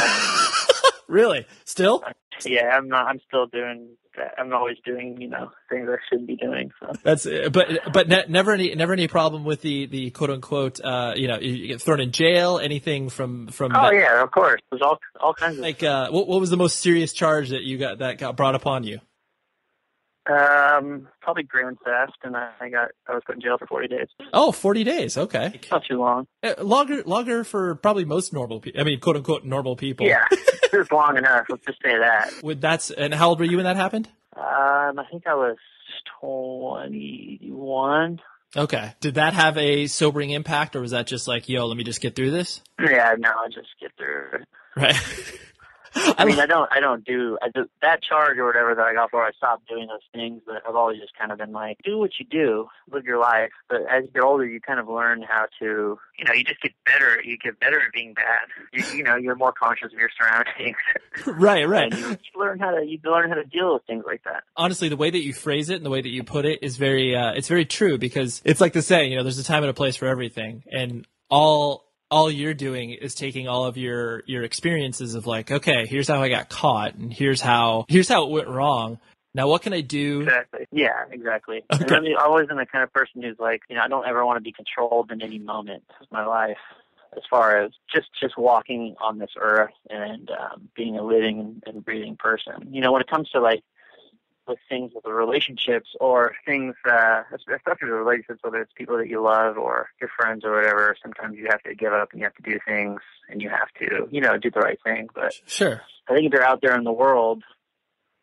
Really? Still? Yeah, I'm not, I'm still doing that. I'm always doing, you know, things I shouldn't be doing. So. That's, but, but ne- never any, never any problem with the, the quote unquote, uh, you know, you get thrown in jail, anything from, from. Oh that, yeah, of course. There's all, all kinds of. Like, uh, what, what was the most serious charge that you got, that got brought upon you? Um, probably grand theft, and I, I got, I was put in jail for forty days. Oh, forty days. Okay. Not too long. Uh, longer, longer for probably most normal people. I mean, quote unquote, normal people. Yeah. It was long enough. Let's just say that. With that's, and how old were you when that happened? Um, I think I was twenty-one. Okay. Did that have a sobering impact, or was that just like, yo, let me just get through this? Yeah, no, just get through it. Right. I mean, I don't, I don't do, I do that charge or whatever that I got for. I stopped doing those things, but I've always just kind of been like, do what you do, live your life. But as you get older, you kind of learn how to, you know, you just get better. You get better at being bad. You, you know, you're more conscious of your surroundings. Right, right. And you learn how to, you learn how to deal with things like that. Honestly, the way that you phrase it and the way that you put it is very, uh, it's very true, because it's like the saying, you know, there's a time and a place for everything, and all. all you're doing is taking all of your, your experiences of like, okay, here's how I got caught, and here's how, here's how it went wrong. Now what can I do? Exactly. Yeah, exactly. Okay. And I mean, I've always been the kind of person who's like, you know, I don't ever want to be controlled in any moment of my life, as far as just, just walking on this earth and um, being a living and breathing person. You know, when it comes to like, with things with the relationships or things, uh, especially the relationships, whether it's people that you love or your friends or whatever, sometimes you have to give up and you have to do things and you have to, you know, do the right thing. But sure, I think if you're out there in the world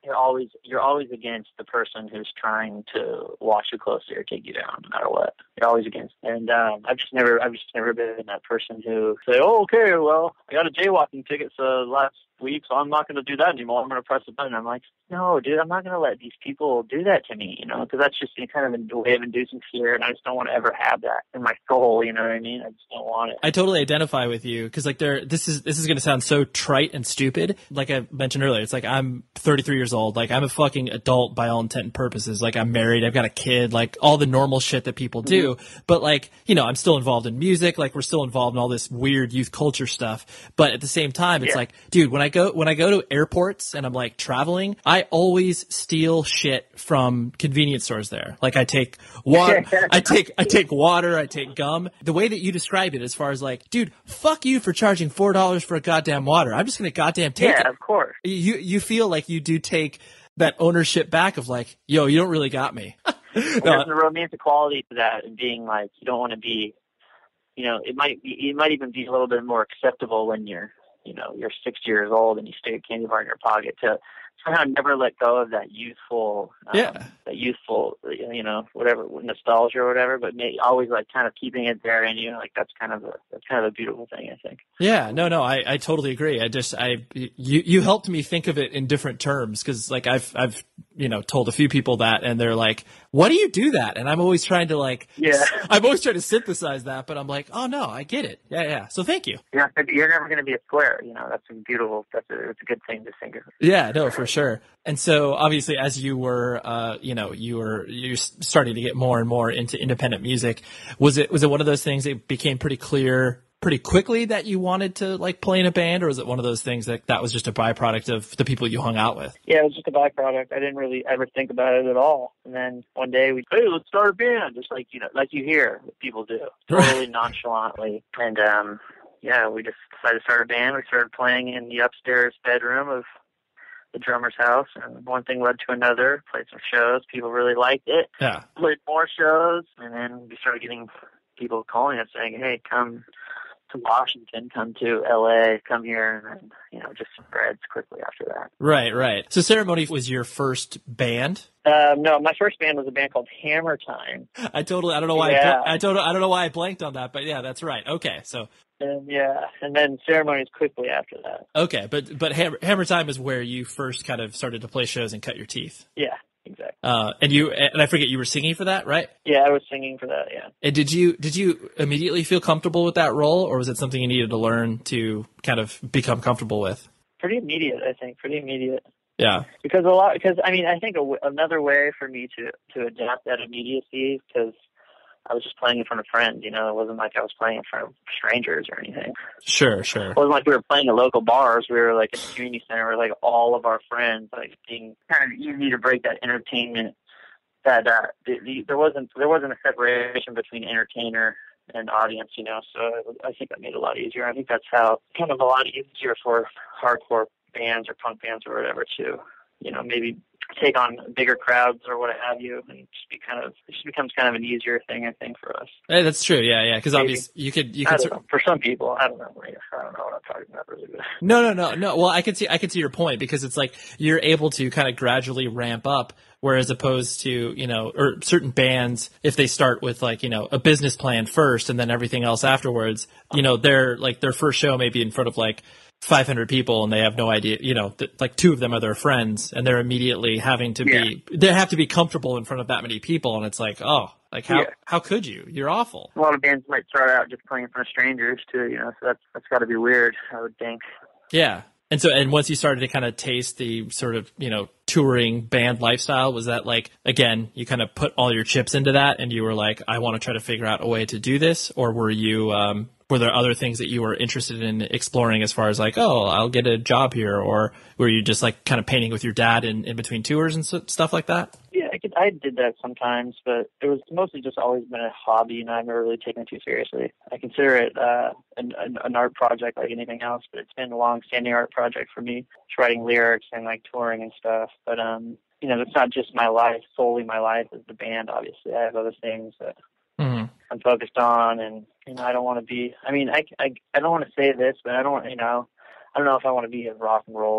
you're always you're always against the person who's trying to wash you closely or take you down, no matter what. You're always against. And um, I've just never I've just never been that person who say, oh, okay, well, I got a jaywalking ticket so last week, so I'm not going to do that anymore. I'm going to press a button. I'm like, no, dude, I'm not going to let these people do that to me, you know, because that's just kind of a way of inducing fear, and I just don't want to ever have that in my soul. You know what I mean? I just don't want it. I totally identify with you because, like, there, this is this is going to sound so trite and stupid. Like I mentioned earlier, it's like I'm thirty-three years old. Like I'm a fucking adult by all intent and purposes. Like I'm married. I've got a kid. Like all the normal shit that people do. Mm-hmm. But like, you know, I'm still involved in music. Like we're still involved in all this weird youth culture stuff. But at the same time, it's yeah. like, dude, when I go when I go to airports and I'm like traveling, I always steal shit from convenience stores there. Like I take water, I take I take water, I take gum. The way that you describe it, as far as like, dude, fuck you for charging four dollars for a goddamn water. I'm just gonna goddamn take yeah, it. Yeah, of course. You you feel like you do take that ownership back of like, yo, you don't really got me. no. There's a romantic quality to that, and being like, you don't want to be, you know, it might be, it might even be a little bit more acceptable when you're, you know, you're sixty years old and you stick a candy bar in your pocket to somehow never let go of that youthful, um, yeah, that youthful, you know, whatever, nostalgia or whatever, but may, always like kind of keeping it there in you. Like that's kind of a, that's kind of a beautiful thing, I think. Yeah, no, no, I, I totally agree. I just, I, you, you helped me think of it in different terms. Cause like I've, I've, you know, told a few people that and they're like, why do you do that? And I'm always trying to like, yeah, I'm always trying to synthesize that, but I'm like, oh no, I get it. Yeah. Yeah. So thank you. Yeah. You're never going to be a square, you know, that's a beautiful, that's a, it's a good thing to think of. Yeah, no, for sure. And so obviously as you were, uh, you know, you were, you're starting to get more and more into independent music. Was it, was it one of those things that became pretty clear pretty quickly that you wanted to like play in a band, or was it one of those things that that was just a byproduct of the people you hung out with? Yeah, it was just a byproduct. I didn't really ever think about it at all. And then one day we, hey, let's start a band, just like, you know, like you hear what people do, totally nonchalantly. And um, yeah, we just decided to start a band. We started playing in the upstairs bedroom of the drummer's house, and one thing led to another. Played some shows. People really liked it. Yeah. Played more shows, and then we started getting people calling us saying, hey, come to Washington, come to L A, come here, and then, you know, just spreads quickly after that. Right, right. So Ceremony was your first band? Um, no, my first band was a band called Hammer Time. I totally, I don't know why, yeah. I, I don't, I don't know why I blanked on that, but yeah, that's right. Okay, so. And yeah, and then Ceremonies quickly after that. Okay, but but Hammer, Hammer Time is where you first kind of started to play shows and cut your teeth. Yeah. Exactly. Uh, and you and I forget you were singing for that, right? Yeah, I was singing for that. Yeah. And did you did you immediately feel comfortable with that role, or was it something you needed to learn to kind of become comfortable with? Pretty immediate, I think. Pretty immediate. Yeah. Because a lot. Because I mean, I think a, another way for me to to adapt that immediacy, because I was just playing in front of friends. You know, it wasn't like I was playing in front of strangers or anything. Sure, sure. It wasn't like we were playing at local bars. We were like at the community center. We were like all of our friends, like being kind of easy to break that entertainment. That uh, the, the, there wasn't there wasn't a separation between entertainer and audience. You know, so I think that made it a lot easier. I think that's how kind of a lot easier for hardcore bands or punk bands or whatever to, you know, maybe take on bigger crowds or what have you, and just be kind of it just becomes kind of an easier thing, I think, for us. Hey, that's true, yeah, yeah. Because obviously you could you could sort of, for some people, I don't know, I don't know what I'm talking about really. But. No, no, no, no. Well, I can see I can see your point, because it's like you're able to kind of gradually ramp up, whereas opposed to, you know, or certain bands, if they start with like, you know, a business plan first and then everything else afterwards, you know, their like their first show may be in front of like five hundred people and they have no idea, you know, th- like two of them are their friends, and they're immediately having to yeah. be, they have to be comfortable in front of that many people. And it's like, oh, like how, yeah. how could you? You're awful. A lot of bands might start out just playing in front of strangers too, you know, so that's, that's gotta be weird, I would think. Yeah. And so, and once you started to kind of taste the sort of, you know, touring band lifestyle, was that like, again, you kind of put all your chips into that and you were like, I want to try to figure out a way to do this? Or were you, um, were there other things that you were interested in exploring as far as like, oh, I'll get a job here? Or were you just like kind of painting with your dad in, in between tours and so, stuff like that? Yeah, I, could, I did that sometimes, but it was mostly just always been a hobby, and I've never really taken it too seriously. I consider it uh, an, an, an art project like anything else, but it's been a long-standing art project for me. It's writing lyrics and like touring and stuff, but um, you know, it's not just my life, solely my life as the band. Obviously, I have other things that mm-hmm. I'm focused on, and you know, I don't want to be. I mean, I, I, I don't want to say this, but I don't, you know, I don't know if I want to be a rock and roll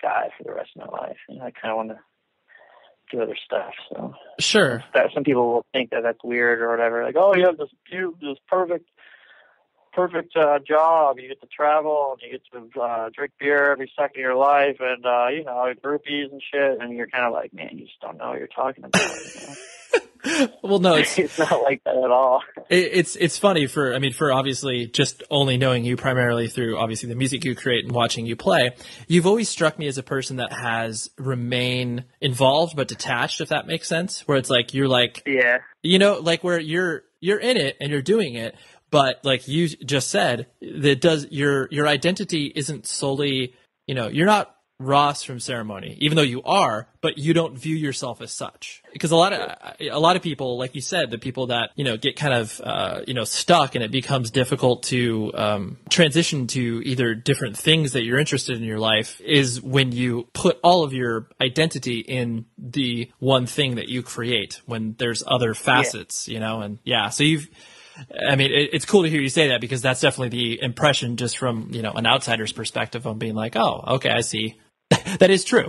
guy for the rest of my life. And I kind of want to do other stuff. So sure, that, some people will think that that's weird or whatever. Like, oh, you have this, you this perfect, perfect uh, job. You get to travel and you get to uh, drink beer every second of your life, and uh, you know, groupies and shit. And you're kind of like, man, you just don't know what you're talking about. You know? Well, no, it's, it's not like that at all. It, it's it's funny for I mean for obviously just only knowing you primarily through obviously the music you create and watching you play. You've always struck me as a person that has remained involved but detached, if that makes sense. Where it's like you're like, yeah, you know, like where you're you're in it and you're doing it, but like you just said, that does your your identity isn't solely, you know, you're not Ross from Ceremony, even though you are, but you don't view yourself as such. Because a lot of a lot of people, like you said, the people that, you know, get kind of uh, you know, stuck, and it becomes difficult to um, transition to either different things that you're interested in your life, is when you put all of your identity in the one thing that you create, when there's other facets, yeah. you know, and yeah, so you've I mean, it, it's cool to hear you say that, because that's definitely the impression just from, you know, an outsider's perspective on being like, oh, okay, I see. That is true.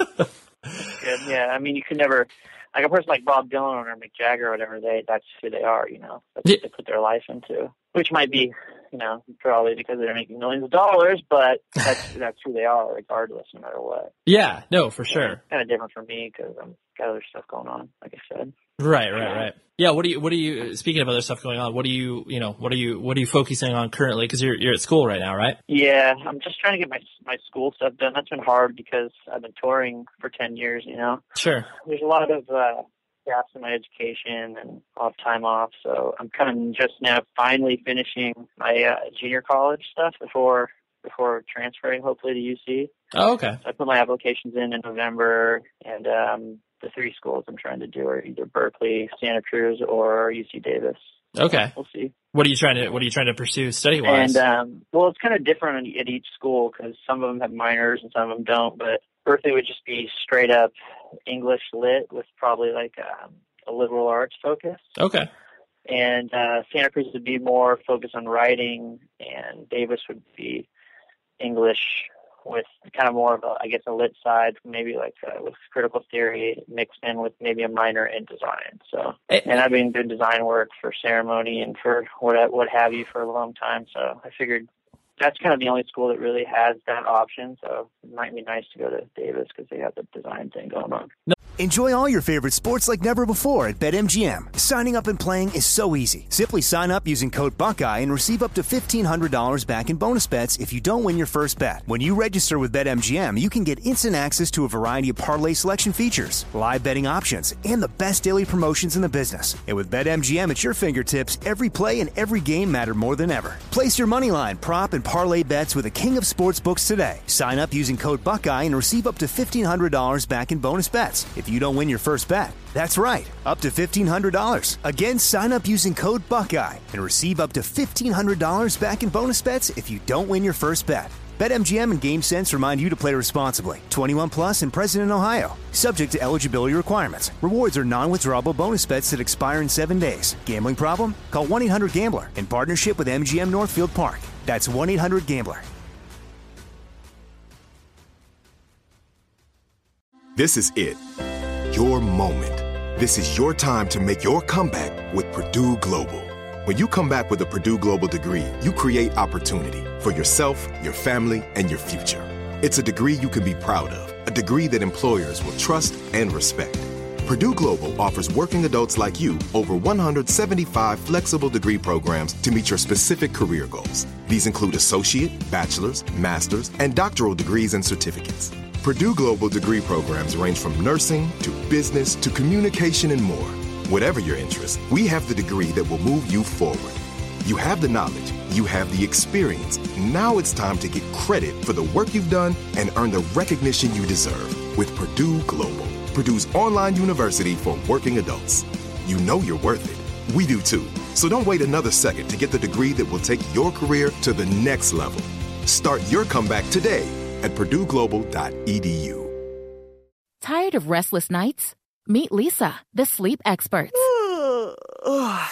Good. Yeah, I mean, you could never, like a person like Bob Dylan or Mick Jagger or whatever, they that's who they are, you know. That's what they put their life into, which might be, you know, probably because they're making millions of dollars, but that's that's who they are regardless, no matter what. Yeah, no, for sure. Kind of different for me because I've got other stuff going on, like I said. Right, right, right. Yeah. What do you, what do you, speaking of other stuff going on, what do you, you know, what are you, what are you focusing on currently? Cause you're, you're at school right now, right? Yeah. I'm just trying to get my, my school stuff done. That's been hard because I've been touring for ten years, you know? Sure. There's a lot of, uh, gaps in my education and I'll have time off. So I'm kind of just now finally finishing my, uh, junior college stuff before, before transferring hopefully to U C. Oh, okay. So I put my applications in in November, and, um, the three schools I'm trying to do are either Berkeley, Santa Cruz, or U C Davis. Okay. So we'll see. What are you trying to What are you trying to pursue study wise? And um, well, it's kind of different at each school because some of them have minors and some of them don't. But Berkeley would just be straight up English lit with probably like um, a liberal arts focus. Okay. And uh, Santa Cruz would be more focused on writing, and Davis would be English with kind of more of a, I guess, a lit side, maybe like uh, with critical theory mixed in with maybe a minor in design. So, and I've been doing design work for Ceremony and for what what have you for a long time. So I figured that's kind of the only school that really has that option. So it might be nice to go to Davis because they have the design thing going on. No. Enjoy all your favorite sports like never before at BetMGM. Signing up and playing is so easy. Simply sign up using code Buckeye and receive up to fifteen hundred dollars back in bonus bets if you don't win your first bet. When you register with BetMGM, you can get instant access to a variety of parlay selection features, live betting options, and the best daily promotions in the business. And with BetMGM at your fingertips, every play and every game matter more than ever. Place your moneyline, prop, and parlay bets with the king of sportsbooks today. Sign up using code Buckeye and receive up to fifteen hundred dollars back in bonus bets if you don't win your first bet. That's right, up to fifteen hundred dollars. Again, sign up using code Buckeye and receive up to fifteen hundred dollars back in bonus bets if you don't win your first bet. BetMGM and GameSense remind you to play responsibly. twenty-one plus and present in Ohio. Subject to eligibility requirements. Rewards are non-withdrawable bonus bets that expire in seven days. Gambling problem? Call one eight hundred gambler in partnership with M G M Northfield Park. That's one eight hundred gambler. This is it. Your moment. This is your time to make your comeback with Purdue Global. When you come back with a Purdue Global degree, you create opportunity for yourself, your family, and your future. It's a degree you can be proud of, a degree that employers will trust and respect. Purdue Global offers working adults like you over one hundred seventy-five flexible degree programs to meet your specific career goals. These include associate, bachelor's, master's, and doctoral degrees and certificates. Purdue Global degree programs range from nursing to business to communication and more. Whatever your interest, we have the degree that will move you forward. You have the knowledge, you have the experience. Now it's time to get credit for the work you've done and earn the recognition you deserve with Purdue Global, Purdue's online university for working adults. You know you're worth it. We do too. So don't wait another second to get the degree that will take your career to the next level. Start your comeback today at purdue global dot e d u. Tired of restless nights? Meet Leesa, the sleep experts.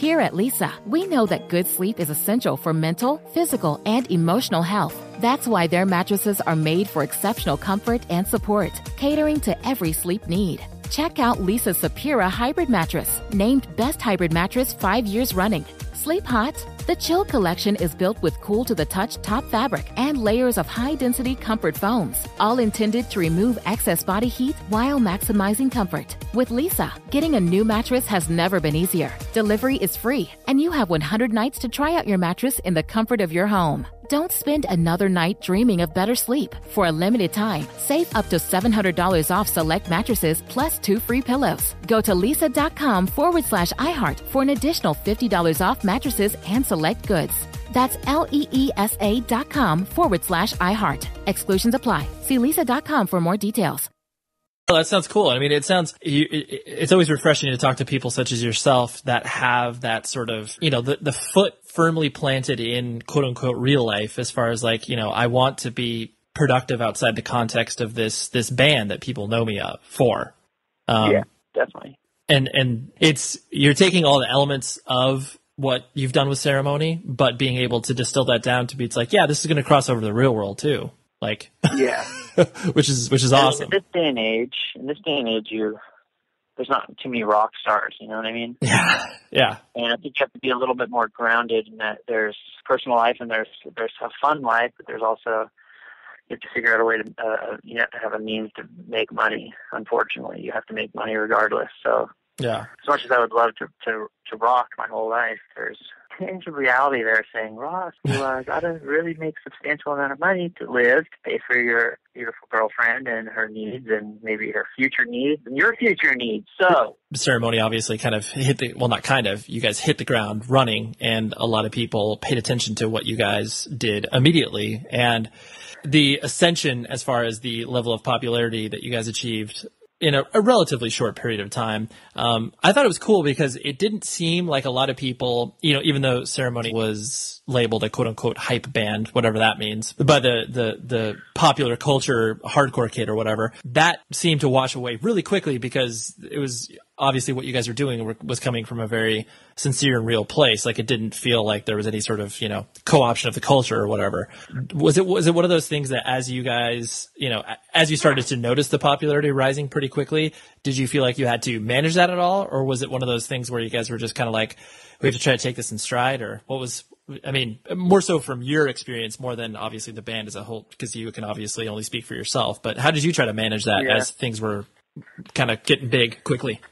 Here at Leesa, we know that good sleep is essential for mental, physical, and emotional health. That's why their mattresses are made for exceptional comfort and support, catering to every sleep need. Check out Leesa's Sapira Hybrid Mattress, named Best Hybrid Mattress five years running. Sleep hot? The Chill Collection is built with cool-to-the-touch top fabric and layers of high-density comfort foams, all intended to remove excess body heat while maximizing comfort. With Leesa, getting a new mattress has never been easier. Delivery is free, and you have one hundred nights to try out your mattress in the comfort of your home. Don't spend another night dreaming of better sleep. For a limited time, save up to seven hundred dollars off select mattresses plus two free pillows. Go to leesa.com forward slash iHeart for an additional fifty dollars off mattresses and select goods. That's L-E-E-S-A dot com forward slash iHeart. Exclusions apply. See leesa dot com for more details. Well, that sounds cool. I mean, it sounds, you, it, it's always refreshing to talk to people such as yourself that have that sort of, you know, the, the foot firmly planted in quote unquote real life as far as like, you know, I want to be productive outside the context of this, this band that people know me of for. Um, yeah, definitely. And, and it's, you're taking all the elements of what you've done with Ceremony, but being able to distill that down to be, it's like, yeah, this is going to cross over to the real world too. Like, yeah, which is, which is and awesome. In this day and age, in this day and age, you're, there's not too many rock stars, you know what I mean? Yeah. Yeah. And I think you have to be a little bit more grounded in that there's personal life and there's, there's a fun life, but there's also, you have to figure out a way to, uh, you have to have a means to make money. Unfortunately, you have to make money regardless. So, yeah, as much as I would love to, to, to rock my whole life, there's tangible reality there saying, Ross, you uh, got to really make a substantial amount of money to live, to pay for your beautiful girlfriend and her needs and maybe her future needs and your future needs. So Ceremony obviously kind of hit the, well, not kind of, you guys hit the ground running, and a lot of people paid attention to what you guys did immediately. And the ascension as far as the level of popularity that you guys achieved in a, a relatively short period of time. Um, I thought it was cool because it didn't seem like a lot of people, you know, even though Ceremony was labeled a quote unquote hype band, whatever that means, by the, the, the popular culture, hardcore kid or whatever, that seemed to wash away really quickly because it was obviously what you guys were doing was coming from a very sincere and real place. Like it didn't feel like there was any sort of, you know, co-option of the culture or whatever. Was it, was it one of those things that as you guys, you know, as you started to notice the popularity rising pretty quickly, did you feel like you had to manage that at all? Or was it one of those things where you guys were just kind of like, we have to try to take this in stride? Or what was, I mean, more so from your experience more than obviously the band as a whole, because you can obviously only speak for yourself, but how did you try to manage that yeah. as things were kind of getting big quickly?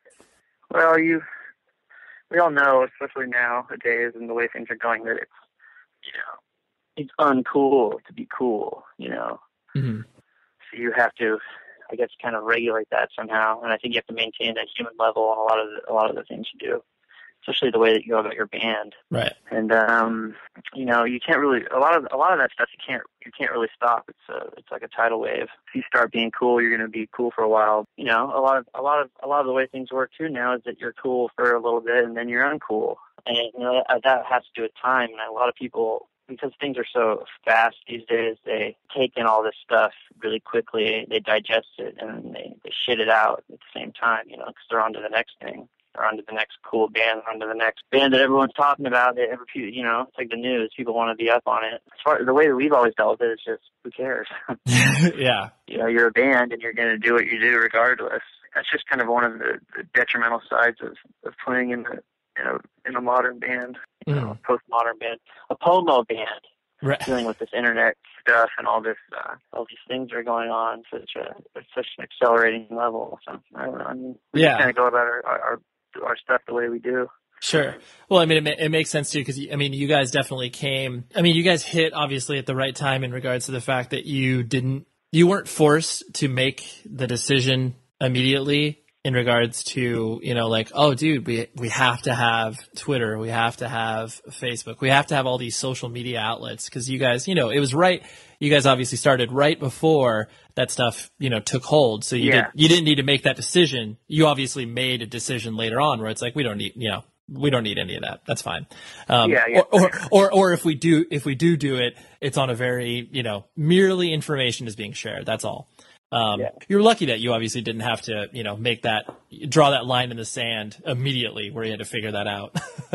Well, you, we all know, especially nowadays and the way things are going, that it's, you know, it's uncool to be cool, you know. Mm-hmm. So you have to, I guess, kind of regulate that somehow. And I think you have to maintain that human level on a lot of the, a lot of the things you do, especially the way that you go about your band. Right. And um, you know, you can't really a lot of a lot of that stuff you can't you can't really stop. It's a it's like a tidal wave. If you start being cool, you're going to be cool for a while. You know, a lot of a lot of a lot of the way things work too now is that you're cool for a little bit and then you're uncool. And you know that, that has to do with time. And a lot of people, because things are so fast these days, they take in all this stuff really quickly. They digest it and they, they shit it out at the same time, you know, because they're on to the next thing. They're on to the next cool band, on to the next band that everyone's talking about. They ever, you know, it's like the news. People want to be up on it. As far the way that we've always dealt with it, it's just, who cares? Yeah. You know, you're a band and you're going to do what you do regardless. That's just kind of one of the, the detrimental sides of, of playing in the, you know, in a modern band, you know, Mm. postmodern band, a pomo band, Right. dealing with this internet stuff and all this, uh, all these things are going on such a, at such an accelerating level. So I don't know. I mean, we Yeah. just kind of go about our, our our stuff the way we do. Sure. Well, I mean, it, ma- it makes sense too, because I mean, you guys definitely came. I mean, you guys hit obviously at the right time in regards to the fact that you didn't, you weren't forced to make the decision immediately in regards to, you know, like, oh, dude, we we have to have Twitter, we have to have Facebook, we have to have all these social media outlets, because you guys, you know, it was right. You guys obviously started right before that stuff, you know, took hold. So you Yeah. did, you didn't need to make that decision. You obviously made a decision later on where it's like, we don't need, you know, we don't need any of that. That's fine. Um, Yeah, yeah. Or, or, or, or if we do, if we do do it, it's on a very, you know, merely information is being shared. That's all. Um, yeah. You're lucky that you obviously didn't have to, you know, make that, draw that line in the sand immediately where you had to figure that out.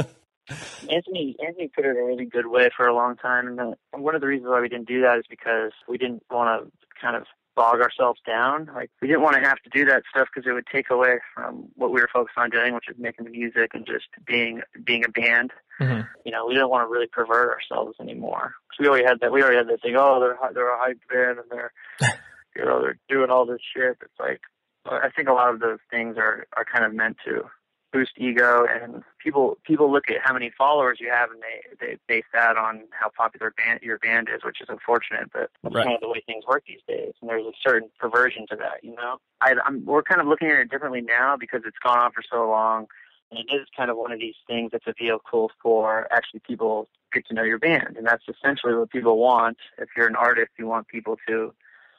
Anthony Anthony put it a really good way for a long time. And the, one of the reasons why we didn't do that is because we didn't want to kind of bog ourselves down. Like, we didn't want to have to do that stuff because it would take away from what we were focused on doing, which is making the music and just being being a band. Mm-hmm. You know, we didn't want to really pervert ourselves anymore. So we already had that. We already had that thing. Oh, they're they're a hype band and they're you know they're doing all this shit. It's like, I think a lot of those things are are kind of meant to boost ego, and people people look at how many followers you have and they, they base that on how popular band, your band is, which is unfortunate, but that's right. Kind of the way things work these days. And there's a certain perversion to that, you know. I, I'm, we're kind of looking at it differently now because it's gone on for so long, and it is kind of one of these things that's a vehicle for actually people get to know your band, and that's essentially what people want. If you're an artist, you want people to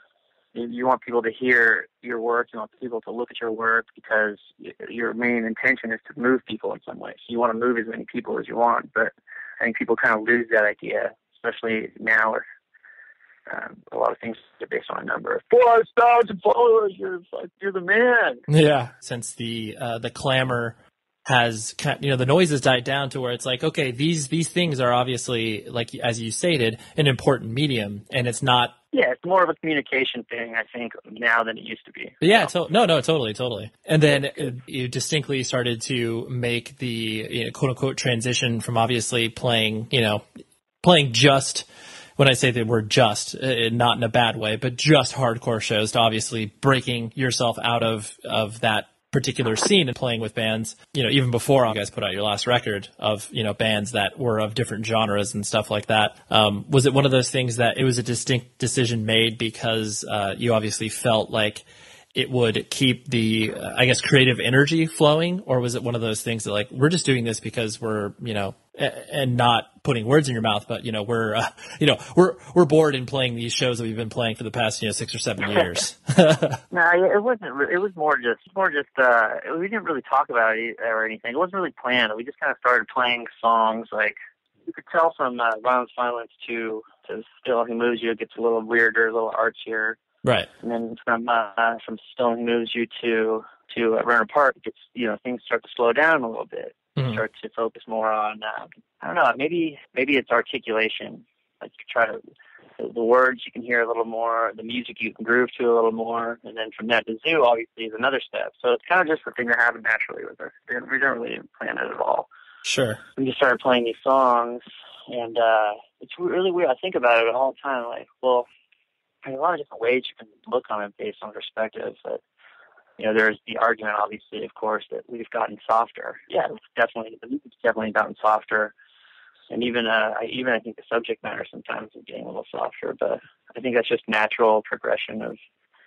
You want people to hear your work. You want people to look at your work because your main intention is to move people in some way. So you want to move as many people as you want. But I think people kind of lose that idea, especially now with um, a lot of things are based on a number. Four thousand followers, you're you're the man. Yeah. Since the uh, the clamor has, you know, the noise has died down to where it's like, okay, these these things are obviously, like as you stated, an important medium, and it's not. Yeah, it's more of a communication thing, I think, now than it used to be. Yeah, to- no, no, totally, totally. And then you distinctly started to make the, you know, quote unquote transition from obviously playing, you know, playing just, when I say the word just, uh, not in a bad way, but just hardcore shows, to obviously breaking yourself out of, of that particular scene and playing with bands, you know, even before you guys put out your last record, of, you know, bands that were of different genres and stuff like that. Um, was it one of those things that it was a distinct decision made because uh, you obviously felt like it would keep the, uh, I guess, creative energy flowing? Or was it one of those things that, like, we're just doing this because we're, you know, a- and not putting words in your mouth, but, you know, we're, uh, you know, we're, we're bored in playing these shows that we've been playing for the past, you know, six or seven years. No, it wasn't, it was more just, more just, uh, we didn't really talk about it or anything. It wasn't really planned. We just kind of started playing songs. Like, you could tell from uh, Violence Violence to, to Still He Moves You, it gets a little weirder, a little artsier. Right. And then from, uh, from Still He Moves You to, to uh, Run Apart, it gets, you know, things start to slow down a little bit. Mm-hmm. Start to focus more on, uh, I don't know, maybe maybe it's articulation. Like, you try to, the, the words you can hear a little more, the music you can groove to a little more, and then from that to Zoo, obviously, is another step. So it's kind of just the thing that happened naturally with us. We didn't, we didn't really plan it at all. Sure. We just started playing these songs, and uh, it's really weird. I think about it all the time. Like, well, there's a lot of different ways you can look on it based on perspective, but you know, there's the argument, obviously, of course, that we've gotten softer. Yeah, it's definitely, the music's definitely gotten softer, and even, uh, I, even I think the subject matter sometimes is getting a little softer. But I think that's just natural progression of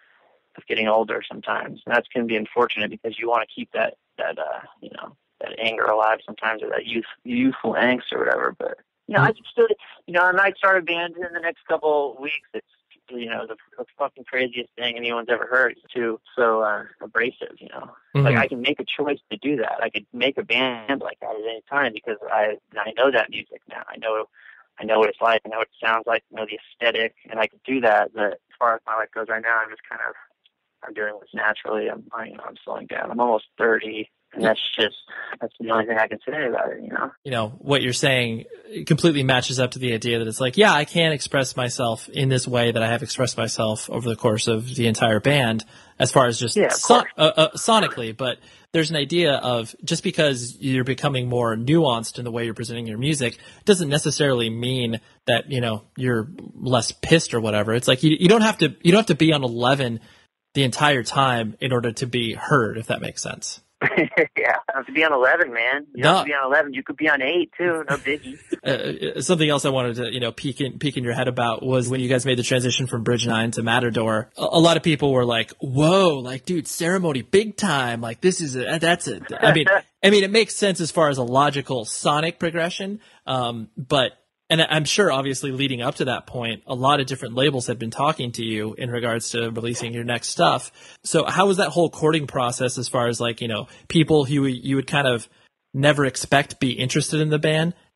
of getting older sometimes, and that's going to be unfortunate because you want to keep that that uh, you know, that anger alive sometimes, or that youth youthful angst or whatever. But you know, I still, you know, I might start a band in the next couple of weeks. It's, you know, the, the fucking craziest thing anyone's ever heard. It's too so uh, abrasive, you know. Mm-hmm. Like, I can make a choice to do that. I could make a band like that at any time because I I know that music now. I know I know what it's like. I know what it sounds like. I know the aesthetic, and I can do that. But as far as my life goes right now, I'm just kind of I'm doing this naturally. I'm I, you know I'm slowing down. I'm almost thirty. And that's just, that's the only thing I can say about it, you know? You know, what you're saying completely matches up to the idea that it's like, yeah, I can express myself in this way that I have expressed myself over the course of the entire band, as far as just yeah, son- uh, uh, sonically. But there's an idea of, just because you're becoming more nuanced in the way you're presenting your music doesn't necessarily mean that, you know, you're less pissed or whatever. It's like, you, you don't have to, you don't have to be on eleven the entire time in order to be heard, if that makes sense. Yeah, I have to be on eleven, man. You no. have to be on eleven. You could be on eight too. No biggie. uh, something else I wanted to, you know, peek in, peek in your head about was when you guys made the transition from Bridge Nine to Matador. A, a lot of people were like, "Whoa, like, dude, Ceremony, big time! Like, this is a, that's it." I mean, I mean, it makes sense as far as a logical sonic progression, um, but. And I'm sure, obviously, leading up to that point, a lot of different labels had been talking to you in regards to releasing your next stuff. So how was that whole courting process as far as, like, you know, people who you would kind of never expect be interested in the band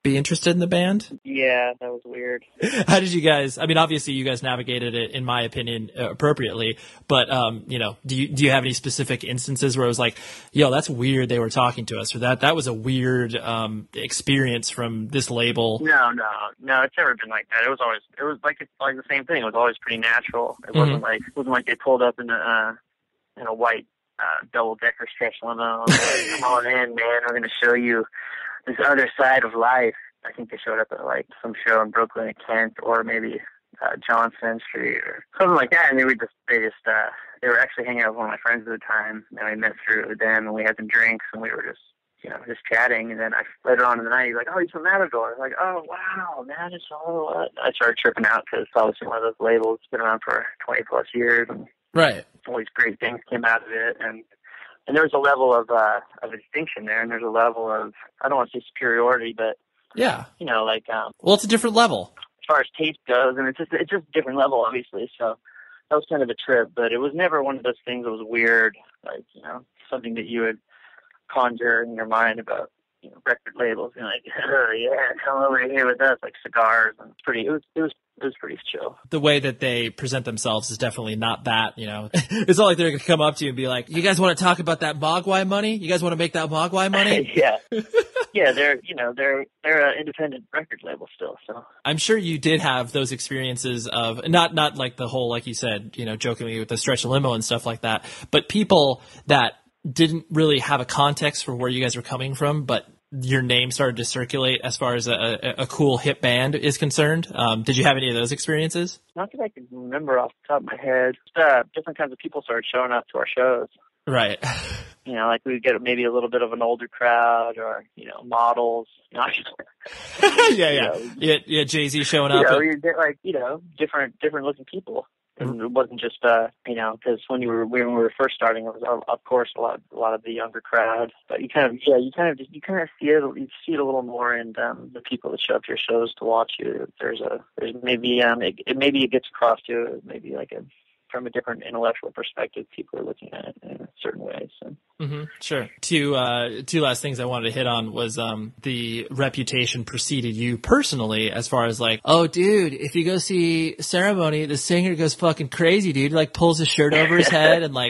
be interested in the band? Yeah, that was weird. How did you guys, I mean, obviously you guys navigated it, in my opinion, uh, appropriately, but, um, you know, do you, do you have any specific instances where it was like, yo, that's weird they were talking to us, or that, that was a weird, um, experience from this label? No, no, no, it's never been like that. It was always, it was like, like the same thing. It was always pretty natural. It wasn't Mm-hmm. like, it wasn't like they pulled up in a, uh, in a white, uh, double-decker stretch limo. Like, come on in, man, we're going to show you this other side of life. I think they showed up at like some show in Brooklyn at Kent, or maybe uh, Johnson Street or something like that. And they were just, they just, uh, they were actually hanging out with one of my friends at the time, and we met through them, and we had some drinks, and we were just, you know, just chatting. And then I, later on in the night, he's like, "Oh, he's from Matador." I was like, "Oh, wow, Matador." What? I started tripping out because it's obviously one of those labels. It's been around for twenty plus years, and Right. all these great things came out of it, and. And there's a level of uh, of distinction there, and there's a level of, I don't want to say superiority, but, Yeah. you know, like, um, Well, it's a different level. as far as taste goes, and it's just, it's just a different level, obviously, so that was kind of a trip, but it was never one of those things that was weird, like, you know, something that you would conjure in your mind about, you know, record labels, and like, oh, yeah, come over here with us, like cigars, and it's pretty, it was, it was, it was pretty chill. The way that they present themselves is definitely not that, you know. It's not like they're going to come up to you and be like, "You guys want to talk about that Mogwai money? You guys want to make that Mogwai money?" Yeah. Yeah, they're, you know, they're, they're an independent record label still, so. I'm sure you did have those experiences of, not not like the whole, like you said, you know, jokingly with the stretch limo and stuff like that, but people that didn't really have a context for where you guys were coming from, but your name started to circulate as far as a, a, a cool hip band is concerned. Um, did you have any of those experiences? Not that I can remember off the top of my head. Just, uh, different kinds of people started showing up to our shows. Right. You know, like we'd get maybe a little bit of an older crowd, or, you know, models. You know, yeah, yeah. You know, yeah, yeah, Jay-Z showing you up. know, at- you get like, you know, different, different looking people. And it wasn't just, uh, you know, because when you were when we were first starting, it was of, of course a lot, a lot of the younger crowd. But you kind of, yeah, you kind of, you kind of see it, you see it a little more in um, the people that show up to your shows to watch you. There's a, there's maybe, um, it, it maybe it gets across to maybe like a, from a different intellectual perspective, people are looking at it in certain ways. So. Mm-hmm, sure. Two uh, two last things I wanted to hit on was um, the reputation preceded you personally, as far as like, oh, dude, if you go see Ceremony, the singer goes fucking crazy, dude. Like pulls his shirt over his head and like.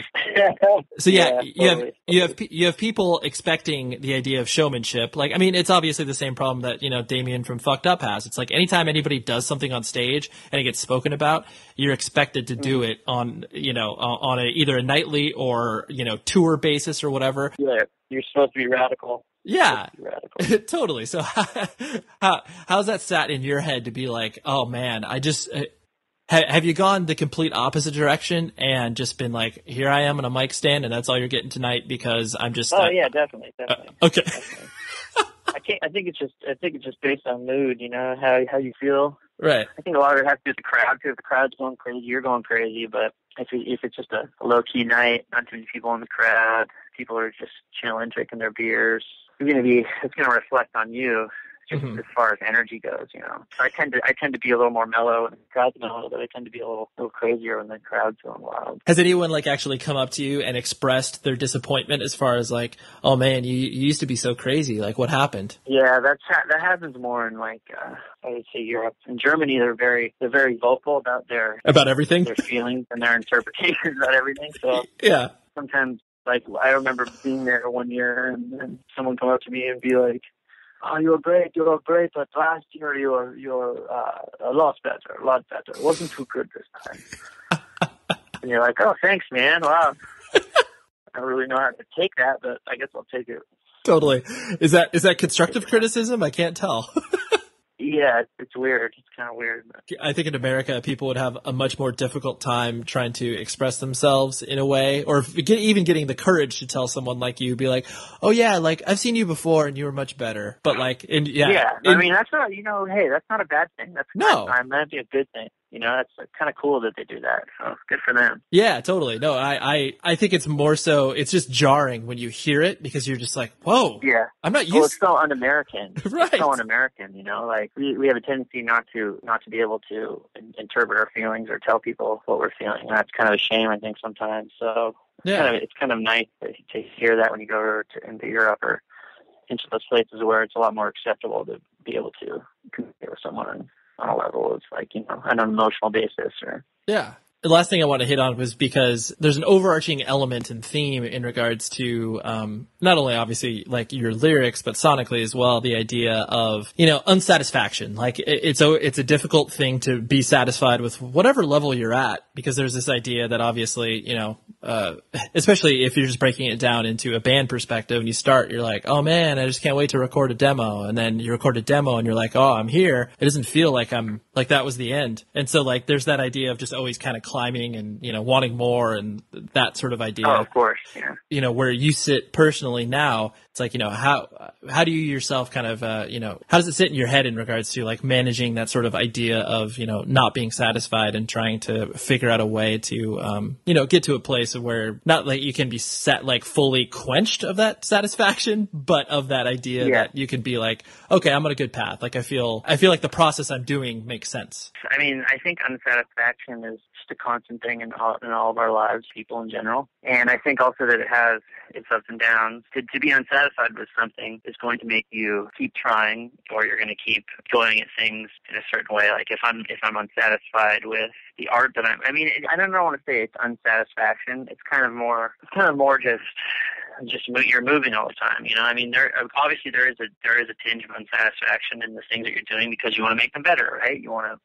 So yeah, Yeah, you have totally, you have pe- you have people expecting the idea of showmanship. Like, I mean, it's obviously the same problem that, you know, Damien from Fucked Up has. It's like anytime anybody does something on stage and it gets spoken about, you're expected to do it on, you know, on a either a nightly or, you know, tour basis or whatever. Yeah, you're supposed to be radical. Yeah, You're supposed to be radical. totally. So how how's that sat in your head to be like, oh man, I just uh, ha- have you gone the complete opposite direction and just been like, here I am on a mic stand and that's all you're getting tonight because I'm just. Oh uh, yeah, definitely, definitely. Uh, okay. Definitely. I can't. I think it's just. I think it's just based on mood. You know how how you feel. Right. I think a lot of it has to do with the crowd too. If the crowd's going crazy, you're going crazy. But if it, if it's just a, a low key night, not too many people in the crowd, people are just chilling, drinking their beers, it's gonna be. It's gonna reflect on you. Just Mhm. as far as energy goes, you know, I tend to I tend to be a little more mellow and the crowd's mellow, but I tend to be a little little crazier when the crowd's going wild. Has anyone like actually come up to you and expressed their disappointment as far as like, oh man, you, you used to be so crazy. Like what happened? Yeah, that's ha- that happens more in like uh, I would say Europe. In Germany, they're very they're very vocal about their About everything? their feelings and their interpretations about everything. So Yeah. sometimes, like I remember being there one year and, and someone come up to me and be like, "Oh, you were great, you were great, but last year you were you were uh, a lot better, a lot better. It wasn't too good this time." And you're like, "Oh, thanks, man. Wow." I don't really know how to take that, but I guess I'll take it. Totally. Is that is that constructive criticism? I can't tell. Yeah, it's, it's weird. It's kind of weird. But. I think in America, people would have a much more difficult time trying to express themselves in a way, or if, get, even getting the courage to tell someone like you, be like, "Oh yeah, like I've seen you before, and you were much better." But like, in, yeah, Yeah, in- I mean that's not, you know, hey, that's not a bad thing. That's No. I mean, that'd be a good thing. You know, that's like, kind of cool that they do that. So good for them. yeah, totally. No, I, I, I think it's more so. It's just jarring when you hear it because you're just like, "Whoa, Yeah. I'm not Well, used." it's so un-American. Right. It's so un-American. You know, like we we have a tendency not to not to be able to in, interpret our feelings or tell people what we're feeling. And that's kind of a shame, I think, sometimes. So Yeah. kind of, it's kind of nice to, to hear that when you go to, into Europe or into those places where it's a lot more acceptable to be able to communicate with someone on, on a level of like, you know, on an emotional basis or. Yeah. The last thing I want to hit on was because there's an overarching element and theme in regards to um, not only obviously like your lyrics, but sonically as well. The idea of, you know, unsatisfaction. Like it, it's a it's a difficult thing to be satisfied with whatever level you're at, because there's this idea that obviously, you know, uh, especially if you're just breaking it down into a band perspective and you start, you're like, oh man, I just can't wait to record a demo. And then you record a demo and you're like, oh, I'm here. It doesn't feel like I'm like that was the end. And so like there's that idea of just always kind of climbing and, you know, wanting more and that sort of idea. Oh, of course, yeah. You know, where you sit personally now, it's like, you know, how how do you yourself kind of, uh, you know, how does it sit in your head in regards to like managing that sort of idea of, you know, not being satisfied and trying to figure out a way to, um, you know, get to a place where not like you can be set like fully quenched of that satisfaction, but of that idea yeah. that you can be like, okay, I'm on a good path. Like I feel, I feel like the process I'm doing makes sense. I mean, I think unsatisfaction is just a constant thing in all, in all of our lives, people in general. And I think also that it has its ups and downs. To, to be unsatisfied with something is going to make you keep trying, or you're going to keep going at things in a certain way. Like if I'm if I'm unsatisfied with the art that I'm, I mean, I don't know, I want to say it's unsatisfaction. It's kind of more, it's kind of more just. Just you're moving all the time, you know. I mean, there obviously there is a there is a tinge of unsatisfaction in the things that you're doing because you want to make them better, right? You want to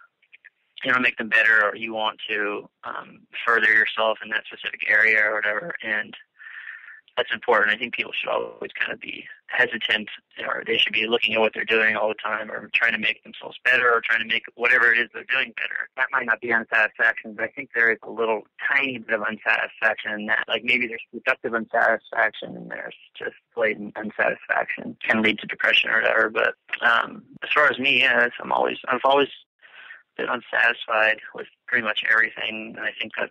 you know make them better, or you want to um, further yourself in that specific area or whatever, and that's important. I think people should always kind of be hesitant, or they should be looking at what they're doing all the time, or trying to make themselves better, or trying to make whatever it is they're doing better. That might not be unsatisfaction, but I think there is a little tiny bit of unsatisfaction in that. Like maybe there's productive unsatisfaction and there's just blatant unsatisfaction. Can lead to depression or whatever. But um, as far as me, yes, I'm always I've always been unsatisfied with pretty much everything, and I think that's.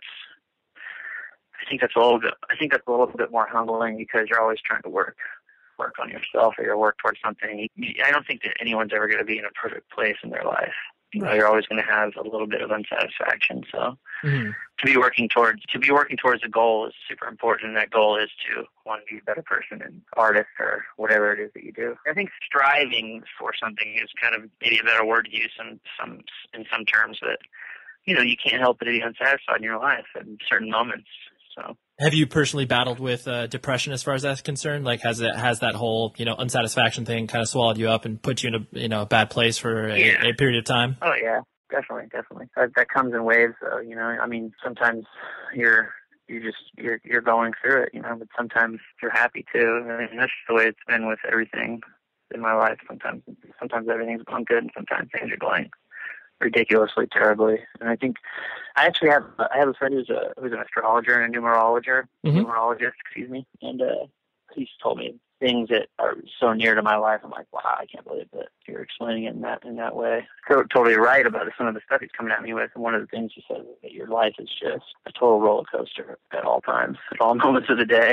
I think that's a little bit. I think that's a little bit more humbling because you're always trying to work, work on yourself, or you work towards something. I don't think that anyone's ever going to be in a perfect place in their life. You know, you're always going to have a little bit of unsatisfaction. So, mm-hmm. to be working towards to be working towards a goal is super important. And that goal is to want to be a better person and artist or whatever it is that you do. I think striving for something is kind of maybe a better word to use in some in some terms. But you know, you can't help but to be unsatisfied in your life at certain moments. So. Have you personally battled with uh, depression as far as that's concerned? Like, has it has that whole you know unsatisfaction thing kind of swallowed you up and put you in a you know a bad place for a, yeah. a period of time? Oh yeah, definitely, definitely. That, that comes in waves, though. You know, I mean, sometimes you're you just you're you're going through it, you know, but sometimes you're happy too. I mean, that's the way it's been with everything in my life. Sometimes sometimes everything's going good, and sometimes things are going ridiculously terribly. And I think I actually have I have a friend who's a who's an astrologer and a numerologer mm-hmm. numerologist, excuse me, and uh, he's told me things that are so near to my life. I'm like, wow, I can't believe that you're explaining it in that in that way. So totally right about some of the stuff he's coming at me with. And one of the things he says is that your life is just a total roller coaster at all times, at all moments of the day.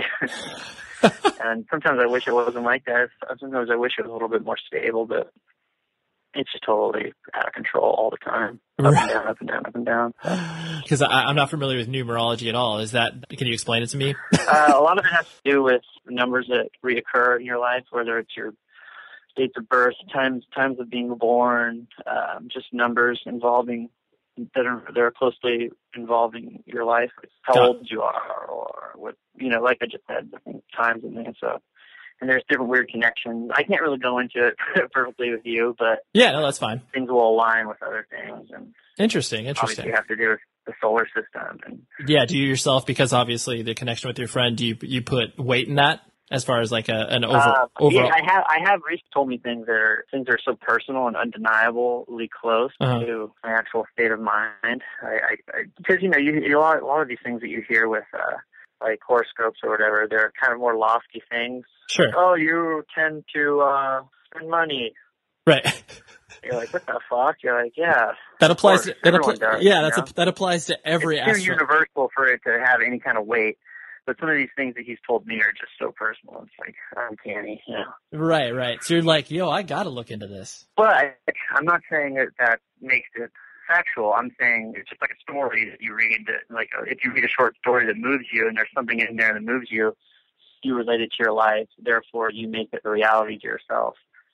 And sometimes I wish it wasn't like that. Sometimes I wish it was a little bit more stable, but it's just totally out of control all the time. Up and down, up and down, up and down. Because I'm not familiar with numerology at all. Is that, can you explain it to me? uh, a lot of it has to do with numbers that reoccur in your life, whether it's your dates of birth, times times of being born, um, just numbers involving that are that are closely involving your life, how Got old you are, or what you know. Like I just said, I think times and things. So. And there's different weird connections. I can't really go into it perfectly with you, but yeah, no, that's fine. Things will align with other things. And interesting, interesting. Obviously, you have to do with the solar system. And yeah, do you yourself, because obviously the connection with your friend, do you you put weight in that as far as like a an over uh, overall? Yeah, I have. I have recently told me things that are things that are so personal and undeniably close uh-huh. to my actual state of mind. I, I, I because you know you, you a, lot, a lot of these things that you hear with. Uh, like horoscopes or whatever, they're kind of more lofty things. Sure. Oh, you tend to uh, spend money. Right. You're like, what the fuck? You're like, yeah. That applies to that everyone appli- does, yeah, that's know? a, that applies to every it's aspect. Too universal for it to have any kind of weight. But some of these things that he's told me are just so personal. It's like uncanny, you know. Right, right. So you're like, yo, I got to look into this. But I'm not saying that that makes it factual. I'm saying it's just like a story that you read that, like, if you read a short story that moves you and there's something in there that moves you, you relate it to your life, therefore you make it a reality to yourself.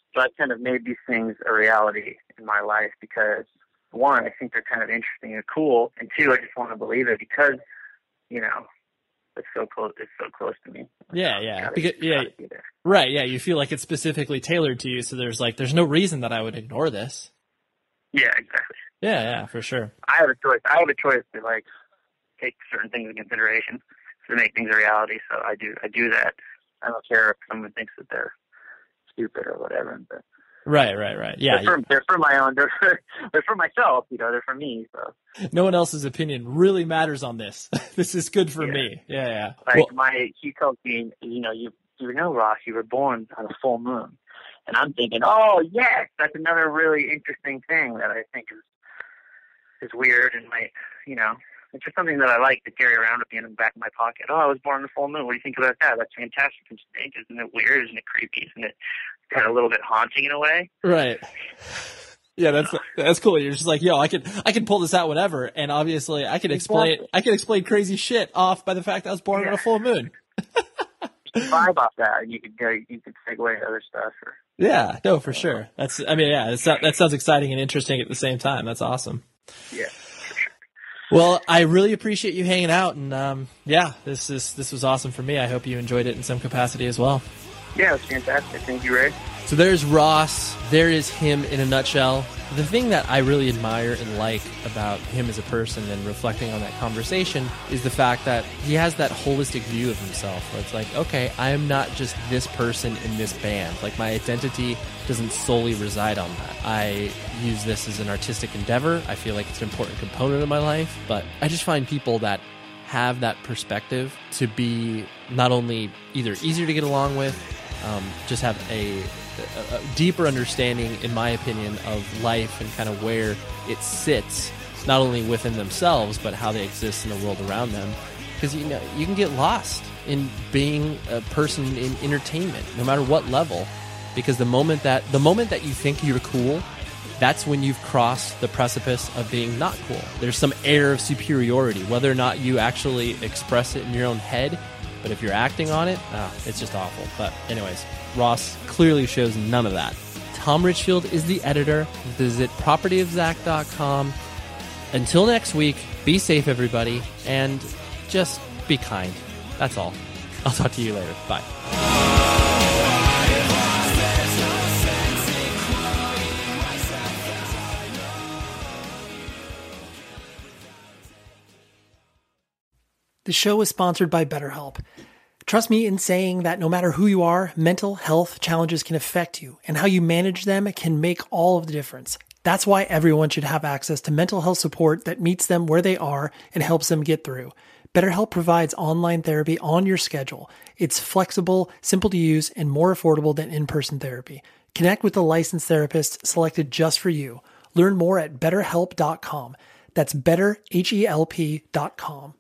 So I've kind of made these things a reality in my life because, one, I think they're kind of interesting and cool, and two, I just want to believe it because, you know, it's so close. It's so close to me. Yeah, yeah, Gotta, because yeah, be there. Right. Yeah, you feel like it's specifically tailored to you, so there's like there's no reason that I would ignore this. Yeah, exactly. Yeah, yeah, for sure. I have a choice. I have a choice to like take certain things into consideration to make things a reality. So I do. I do that. I don't care if someone thinks that they're stupid or whatever. But right, right, right. Yeah, they're for, they're for my own. They're for, they're for myself. You know, they're for me. So no one else's opinion really matters on this. This is good for yeah. me. Yeah, yeah. Like well, my, he told me, you know, you you know, Ross, you were born on a full moon, and I'm thinking, oh yes, that's another really interesting thing that I think is is weird and might, you know. It's just something that I like to carry around with me in the back of my pocket. Oh, I was born on the full moon. What do you think about that? That's fantastic. Isn't it weird? Isn't it creepy? Isn't it kind of a little bit haunting in a way? Right. Yeah, that's that's cool. You're just like, yo, I can I can pull this out whenever, and obviously I can explain exactly. I can explain crazy shit off by the fact that I was born yeah. on a full moon. Vibe off that, and you could go, you could segue to other stuff. Or, yeah, no, for sure. That's I mean, yeah, it's, that sounds exciting and interesting at the same time. That's awesome. Yeah. Well, I really appreciate you hanging out, and um, yeah, this is this was awesome for me. I hope you enjoyed it in some capacity as well. Yeah, it was fantastic. Thank you, Ray. So there's Ross. There is him in a nutshell. The thing that I really admire and like about him as a person and reflecting on that conversation is the fact that he has that holistic view of himself where it's like, okay, I am not just this person in this band. Like my identity doesn't solely reside on that. I use this as an artistic endeavor. I feel like it's an important component of my life, but I just find people that have that perspective to be not only either easier to get along with, um, just have a A, a deeper understanding, in my opinion, of life and kind of where it sits, not only within themselves, but how they exist in the world around them. Because you know you can get lost in being a person in entertainment, no matter what level. Because the moment that the moment that you think you're cool, that's when you've crossed the precipice of being not cool. There's some air of superiority, whether or not you actually express it in your own head. But if you're acting on it, oh, it's just awful. But anyways, Ross clearly shows none of that. Tom Richfield is the editor. Visit property of zach dot com. Until next week, be safe, everybody, and just be kind. That's all. I'll talk to you later. Bye. The show is sponsored by BetterHelp. Trust me in saying that no matter who you are, mental health challenges can affect you, and how you manage them can make all of the difference. That's why everyone should have access to mental health support that meets them where they are and helps them get through. BetterHelp provides online therapy on your schedule. It's flexible, simple to use, and more affordable than in-person therapy. Connect with a licensed therapist selected just for you. Learn more at better help dot com. That's better help dot com.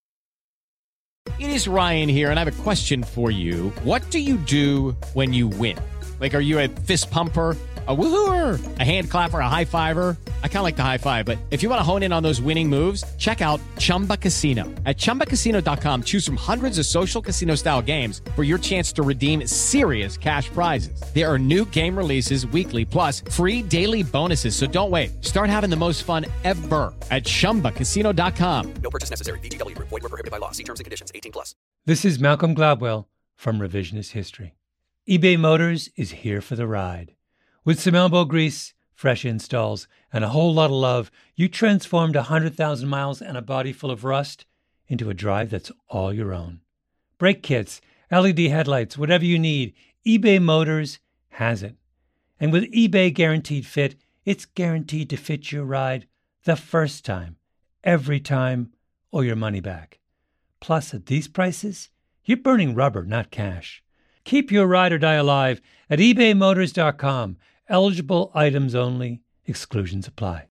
It is Ryan here, and I have a question for you. What do you do when you win? Like, are you a fist pumper, a woohooer, a hand clapper, a high fiver? I kind of like the high five, but if you want to hone in on those winning moves, check out Chumba Casino. At chumba casino dot com, choose from hundreds of social casino-style games for your chance to redeem serious cash prizes. There are new game releases weekly, plus free daily bonuses, so don't wait. Start having the most fun ever at chumba casino dot com. No purchase necessary. V G W. Void where prohibited by law. See terms and conditions. eighteen plus. This is Malcolm Gladwell from Revisionist History. eBay Motors is here for the ride. With some elbow grease, fresh installs, and a whole lot of love, you transformed one hundred thousand miles and a body full of rust into a drive that's all your own. Brake kits, L E D headlights, whatever you need, eBay Motors has it. And with eBay Guaranteed Fit, it's guaranteed to fit your ride the first time, every time, or your money back. Plus, at these prices, you're burning rubber, not cash. Keep your ride or die alive at ebay motors dot com. Eligible items only. Exclusions apply.